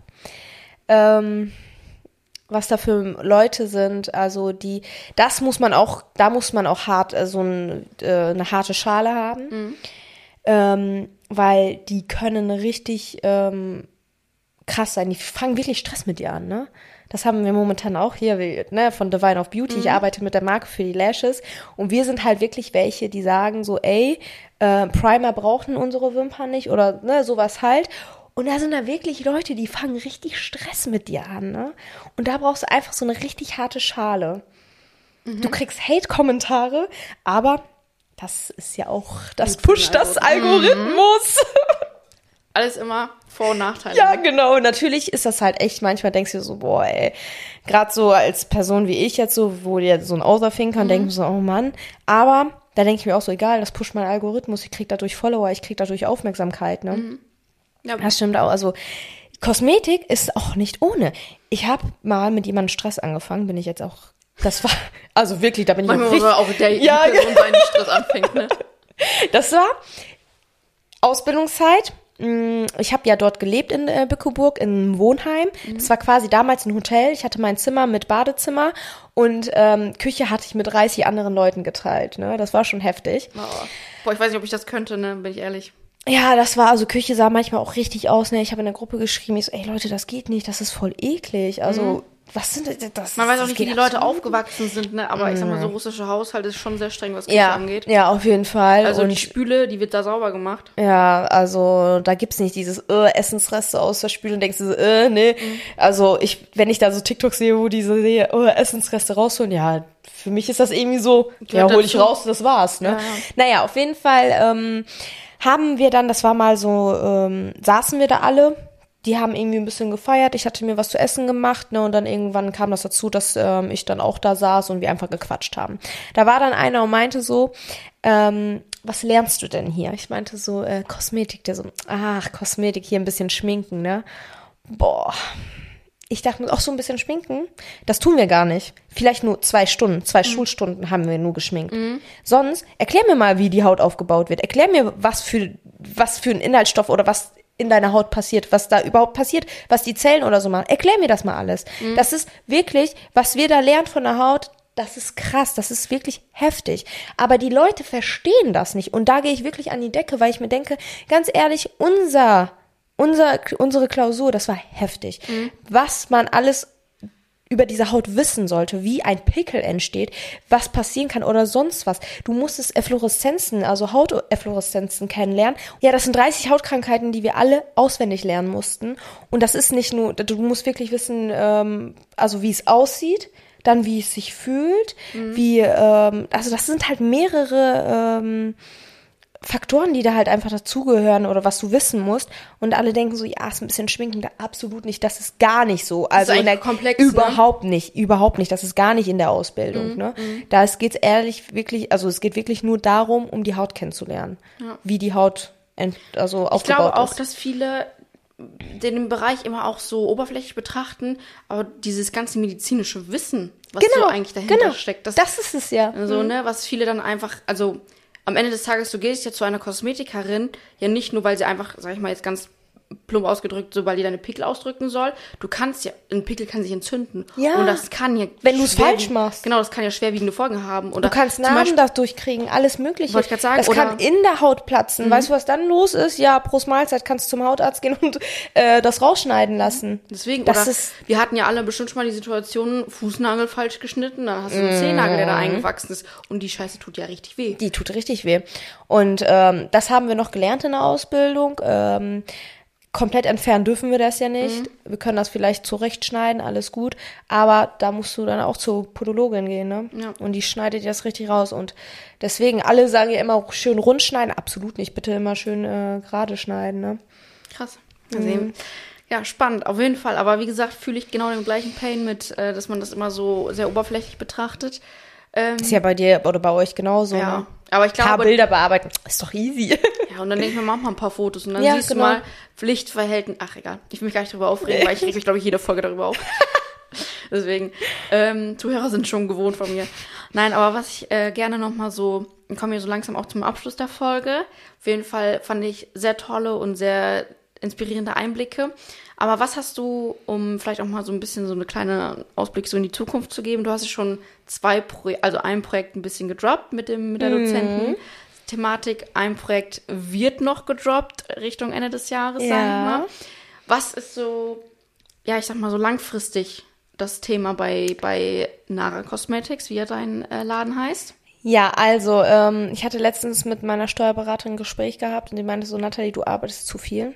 C: Was da für Leute sind, also da muss man auch hart, eine harte Schale haben, weil die können richtig krass sein, die fangen wirklich Stress mit dir an, ne? Das haben wir momentan auch hier, von Divine of Beauty, ich arbeite mit der Marke für die Lashes und wir sind halt wirklich welche, die sagen so, Primer brauchen unsere Wimpern nicht oder sowas halt. Und da sind da wirklich Leute, die fangen richtig Stress mit dir an, ne? Und da brauchst du einfach so eine richtig harte Schale. Du kriegst Hate-Kommentare, aber das ist ja auch, das pusht das Algorithmus.
B: Alles immer Vor- und Nachteile.
C: Ja, genau. Natürlich ist das halt echt, manchmal denkst du dir so, boah, ey, gerade so als Person wie ich jetzt so, wo dir so ein Overthinker denkt so, oh Mann. Aber da denke ich mir auch so, egal, das pusht mein Algorithmus, ich krieg dadurch Follower, ich krieg dadurch Aufmerksamkeit, ne? Ja, das stimmt auch. Also Kosmetik ist auch nicht ohne. Ich habe mal mit jemandem Stress angefangen, bin ich jetzt auch. Das war, also wirklich, da bin ich
B: auch der Person sein, die Stress anfängt, ne?
C: Das war Ausbildungszeit. ich habe ja dort gelebt in Bückeburg, in einem Wohnheim. Das war quasi damals ein Hotel. Ich hatte mein Zimmer mit Badezimmer und Küche hatte ich mit 30 anderen Leuten geteilt. Ne? Das war schon heftig.
B: Boah, ich weiß nicht, ob ich das könnte, ne? Bin ich ehrlich.
C: Ja, das war, also Küche sah manchmal auch richtig aus, ne? Ich habe in der Gruppe geschrieben, ich so, ey Leute, das geht nicht, das ist voll eklig. Also, was sind das?
B: Man weiß auch nicht, wie die Leute aufgewachsen sind, ne? Aber ich sag mal, so russische Haushalt ist schon sehr streng, was Küche
C: ja,
B: angeht.
C: Ja, auf jeden Fall.
B: Also die Spüle, die wird da sauber gemacht.
C: Ja, also da gibt's nicht dieses Essensreste aus der Spüle und denkst du so, nee. Also wenn ich da so TikToks sehe, wo diese Essensreste rausholen, ja, für mich ist das irgendwie so, ja, hol ich raus, das war's, ne? Ja. Naja, auf jeden Fall haben wir dann, das war mal so, saßen wir da alle, die haben irgendwie ein bisschen gefeiert, ich hatte mir was zu essen gemacht, ne, und dann irgendwann kam das dazu, dass ich dann auch da saß und wir einfach gequatscht haben. Da war dann einer und meinte so, was lernst du denn hier? Ich meinte so, Kosmetik, der so, Kosmetik, hier ein bisschen schminken, ne? Boah. Ich dachte mir, auch so ein bisschen schminken, das tun wir gar nicht. Vielleicht nur 2 Stunden, 2 Schulstunden haben wir nur geschminkt. Sonst, erklär mir mal, wie die Haut aufgebaut wird. Erklär mir, was für ein Inhaltsstoff oder was in deiner Haut passiert, was da überhaupt passiert, was die Zellen oder so machen. Erklär mir das mal alles. Das ist wirklich, was wir da lernen von der Haut, das ist krass, das ist wirklich heftig. Aber die Leute verstehen das nicht. Und da gehe ich wirklich an die Decke, weil ich mir denke, ganz ehrlich, unsere Klausur, das war heftig. Was man alles über diese Haut wissen sollte, wie ein Pickel entsteht, was passieren kann oder sonst was. Du musstest Effloreszenzen, also Hauteffloreszenzen kennenlernen. Ja, das sind 30 Hautkrankheiten, die wir alle auswendig lernen mussten. Und das ist nicht nur, du musst wirklich wissen, also wie es aussieht, dann wie es sich fühlt, also das sind halt mehrere Faktoren, die da halt einfach dazugehören oder was du wissen musst. Und alle denken so, ja, ist ein bisschen schminken, da absolut nicht. Das ist gar nicht so. Also
B: das ist eigentlich komplex,
C: überhaupt nicht. Das ist gar nicht in der Ausbildung. Ne? Da geht's ehrlich wirklich, also es geht wirklich nur darum, um die Haut kennenzulernen. Ja. Wie die Haut aufgebaut ist.
B: Ich glaube auch, dass viele den Bereich immer auch so oberflächlich betrachten, aber dieses ganze medizinische Wissen, was so eigentlich dahinter steckt.
C: Das ist es ja.
B: Also, ne, was viele dann einfach, also am Ende des Tages, du gehst ja zu einer Kosmetikerin, ja nicht nur, weil sie einfach, sag ich mal jetzt ganz plump ausgedrückt, so weil die deine Pickel ausdrücken soll. Du kannst ja, ein Pickel kann sich entzünden.
C: Ja.
B: Und das kann ja,
C: wenn du es falsch machst.
B: Genau, das kann ja schwerwiegende Folgen haben. Oder
C: du kannst Narben dadurch kriegen, alles Mögliche.
B: Wollte ich gerade sagen.
C: Das kann in der Haut platzen. Weißt du, was dann los ist? Ja, Prost Mahlzeit, kannst du zum Hautarzt gehen und das rausschneiden lassen.
B: Deswegen, wir hatten ja alle bestimmt schon mal die Situation, Fußnagel falsch geschnitten, dann hast du einen Zehennagel, der da eingewachsen ist. Und die Scheiße tut ja richtig weh.
C: Die tut richtig weh. Und das haben wir noch gelernt in der Ausbildung. Komplett entfernen dürfen wir das ja nicht. Wir können das vielleicht zurechtschneiden, alles gut. Aber da musst du dann auch zur Podologin gehen, ne? Ja. Und die schneidet das richtig raus. Und deswegen, alle sagen ja immer schön rund schneiden. Absolut nicht. Bitte immer schön gerade schneiden, ne?
B: Krass. Ja, spannend, auf jeden Fall. Aber wie gesagt, fühle ich genau den gleichen Pain mit, dass man das immer so sehr oberflächlich betrachtet.
C: Ist ja bei dir oder bei euch genauso,
B: ja.
C: Ne?
B: Aber ich glaube,
C: ein paar Bilder bearbeiten, ist doch easy.
B: Ja, und dann denke ich mir, mach mal ein paar Fotos und dann siehst du mal Pflichtverhältnis. Ach, egal. Ich will mich gar nicht drüber aufregen, weil ich reg mich, glaube ich, jede Folge darüber auf. Deswegen, Zuhörer sind schon gewohnt von mir. Nein, aber was ich gerne nochmal so, wir kommen hier so langsam auch zum Abschluss der Folge. Auf jeden Fall fand ich sehr tolle und sehr inspirierende Einblicke. Aber was hast du, um vielleicht auch mal so ein bisschen so eine kleine Ausblick so in die Zukunft zu geben? Du hast ja schon ein Projekt ein bisschen gedroppt mit der Dozententhematik. Ein Projekt wird noch gedroppt Richtung Ende des Jahres, sagen wir mal. Was ist so, ja, ich sag mal so langfristig das Thema bei Nara Cosmetics, wie ja dein Laden heißt?
C: Ja, also ich hatte letztens mit meiner Steuerberaterin ein Gespräch gehabt und die meinte so, Nathalie, du arbeitest zu viel.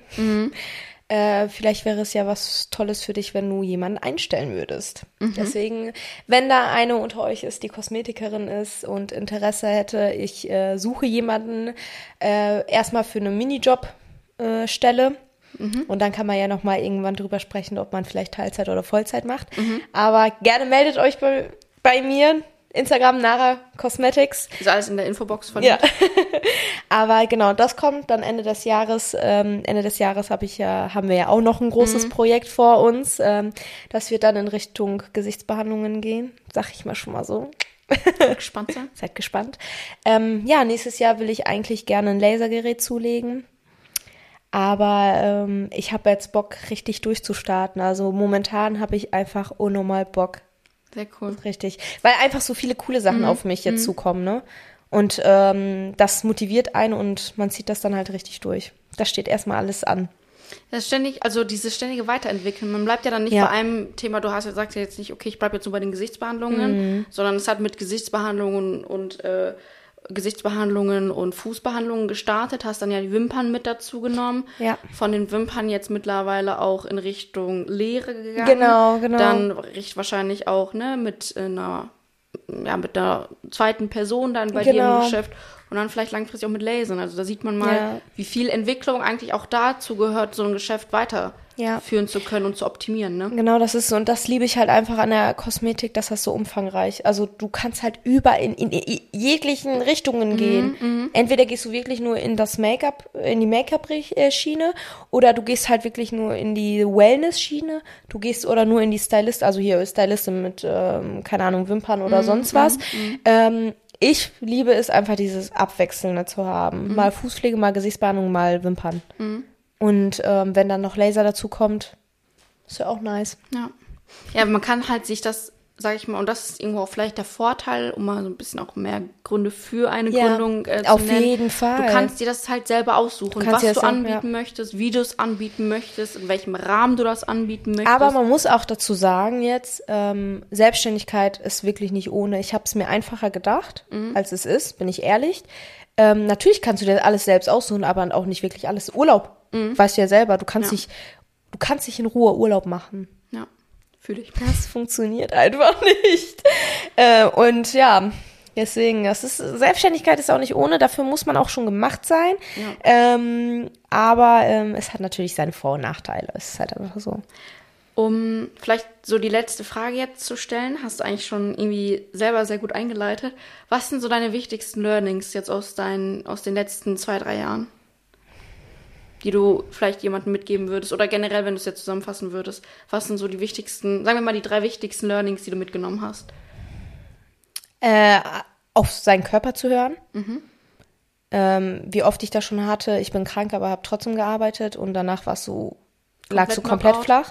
C: Vielleicht wäre es ja was Tolles für dich, wenn du jemanden einstellen würdest. Deswegen, wenn da eine unter euch ist, die Kosmetikerin ist und Interesse hätte, ich suche jemanden erstmal für eine Minijob-Stelle. Und dann kann man ja nochmal irgendwann drüber sprechen, ob man vielleicht Teilzeit oder Vollzeit macht. Aber gerne meldet euch bei mir. Instagram, Nara Cosmetics.
B: Ist alles in der Infobox verlinkt.
C: Ja. Aber genau, das kommt dann Ende des Jahres. Ende des Jahres haben wir ja auch noch ein großes Projekt vor uns. Das wird dann in Richtung Gesichtsbehandlungen gehen. Sag ich mal schon mal so.
B: Gespannt sein.
C: Seid gespannt. Ja, nächstes Jahr will ich eigentlich gerne ein Lasergerät zulegen. Aber ich habe jetzt Bock, richtig durchzustarten. Also momentan habe ich einfach unnormal Bock.
B: Sehr cool.
C: Richtig. Weil einfach so viele coole Sachen auf mich jetzt zukommen, ne? Und das motiviert einen und man zieht das dann halt richtig durch. Da steht erstmal alles an.
B: Das ständig, also dieses ständige Weiterentwickeln. Man bleibt ja dann nicht bei einem Thema, sagst ja jetzt nicht, okay, ich bleibe jetzt nur bei den Gesichtsbehandlungen, sondern es hat mit Gesichtsbehandlungen und Fußbehandlungen gestartet, hast dann ja die Wimpern mit dazu genommen. Ja. Von den Wimpern jetzt mittlerweile auch in Richtung Lehre gegangen.
C: Genau.
B: Dann wahrscheinlich auch, ne, mit einer zweiten Person dann bei dir im Geschäft. Und dann vielleicht langfristig auch mit Lasern. Also da sieht man mal, wie viel Entwicklung eigentlich auch dazu gehört, so ein Geschäft weiterführen zu können und zu optimieren. Ne?
C: Genau, das ist so. Und das liebe ich halt einfach an der Kosmetik, dass das so umfangreich. Also du kannst halt überall in jeglichen Richtungen gehen. Entweder gehst du wirklich nur in das Make-up, in die Make-up-Schiene, oder du gehst halt wirklich nur in die Wellness-Schiene. Du gehst oder nur in die Stylist, also hier Stylistin mit, keine Ahnung, Wimpern oder sonst was. Ich liebe es einfach, dieses Abwechselnde zu haben. Mal Fußpflege, mal Gesichtsbehandlung, mal Wimpern. Und wenn dann noch Laser dazu kommt, ist ja auch nice.
B: Ja, man kann halt sich das, sag ich mal, und das ist irgendwo auch vielleicht der Vorteil, um mal so ein bisschen auch mehr Gründe für eine Gründung zu nennen.
C: Auf jeden Fall.
B: Du kannst dir das halt selber aussuchen, was du anbieten möchtest, wie du es anbieten möchtest, in welchem Rahmen du das anbieten möchtest.
C: Aber man muss auch dazu sagen jetzt, Selbstständigkeit ist wirklich nicht ohne. Ich habe es mir einfacher gedacht, als es ist, bin ich ehrlich. Natürlich kannst du dir alles selbst aussuchen, aber auch nicht wirklich alles. Urlaub, weißt du ja selber, du kannst nicht in Ruhe Urlaub machen.
B: Ja.
C: Das funktioniert einfach nicht. Und ja, deswegen, Selbstständigkeit ist auch nicht ohne, dafür muss man auch schon gemacht sein. Ja. Aber es hat natürlich seine Vor- und Nachteile. Es ist halt einfach so.
B: Um vielleicht so die letzte Frage jetzt zu stellen, hast du eigentlich schon irgendwie selber sehr gut eingeleitet. Was sind so deine wichtigsten Learnings jetzt aus den letzten 2-3 Jahren? Die du vielleicht jemandem mitgeben würdest oder generell, wenn du es jetzt zusammenfassen würdest, was sind so die wichtigsten, sagen wir mal die 3 wichtigsten Learnings, die du mitgenommen hast?
C: Auf seinen Körper zu hören. Wie oft ich das schon hatte, ich bin krank, aber habe trotzdem gearbeitet und danach lagst du komplett flach.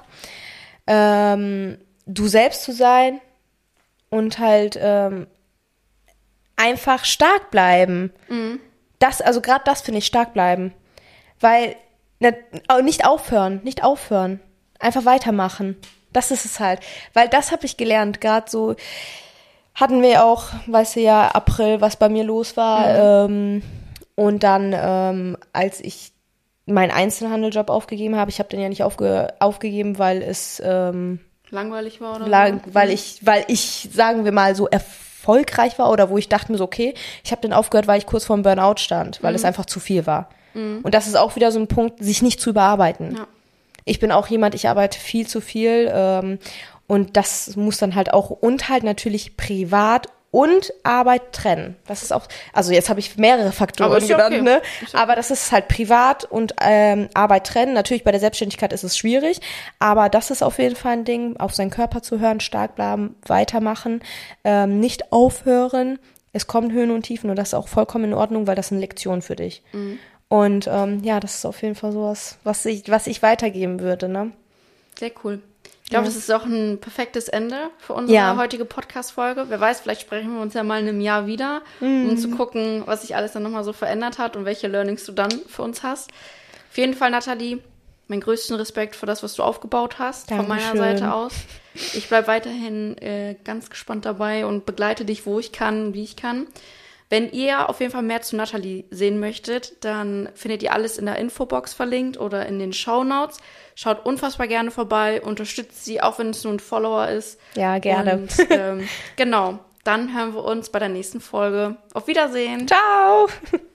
C: Du selbst zu sein und halt einfach stark bleiben. Gerade das finde ich, stark bleiben. Weil, nicht aufhören. Einfach weitermachen. Das ist es halt. Weil das habe ich gelernt. Gerade so hatten wir auch, weißt du ja, April, was bei mir los war. Und dann, als ich meinen Einzelhandeljob aufgegeben habe, ich habe den ja nicht aufgegeben, weil es
B: langweilig war oder
C: weil ich, sagen wir mal, so erfolgreich war oder wo ich dachte mir so, okay, ich habe den aufgehört, weil ich kurz vorm Burnout stand, weil es einfach zu viel war. Und das ist auch wieder so ein Punkt, sich nicht zu überarbeiten. Ja. Ich bin auch jemand, ich arbeite viel zu viel und das muss dann halt auch und halt natürlich privat und Arbeit trennen. Das ist auch, also jetzt habe ich mehrere Faktoren genannt, ne? Aber das ist halt privat und Arbeit trennen. Natürlich bei der Selbstständigkeit ist es schwierig, aber das ist auf jeden Fall ein Ding, auf seinen Körper zu hören, stark bleiben, weitermachen, nicht aufhören. Es kommen Höhen und Tiefen und das ist auch vollkommen in Ordnung, weil das eine Lektion für dich. Und das ist auf jeden Fall sowas, was ich weitergeben würde, ne?
B: Sehr cool. Ich glaube, das ist auch ein perfektes Ende für unsere heutige Podcast-Folge. Wer weiß, vielleicht sprechen wir uns ja mal in einem Jahr wieder, um zu gucken, was sich alles dann nochmal so verändert hat und welche Learnings du dann für uns hast. Auf jeden Fall, Nathalie, meinen größten Respekt für das, was du aufgebaut hast,
C: Dankeschön.
B: Von meiner Seite aus. Ich bleibe weiterhin ganz gespannt dabei und begleite dich, wo ich kann, wie ich kann. Wenn ihr auf jeden Fall mehr zu Nathalie sehen möchtet, dann findet ihr alles in der Infobox verlinkt oder in den Shownotes. Schaut unfassbar gerne vorbei, unterstützt sie, auch wenn es nur ein Follower ist.
C: Ja, gerne.
B: Und genau, dann hören wir uns bei der nächsten Folge. Auf Wiedersehen.
C: Ciao.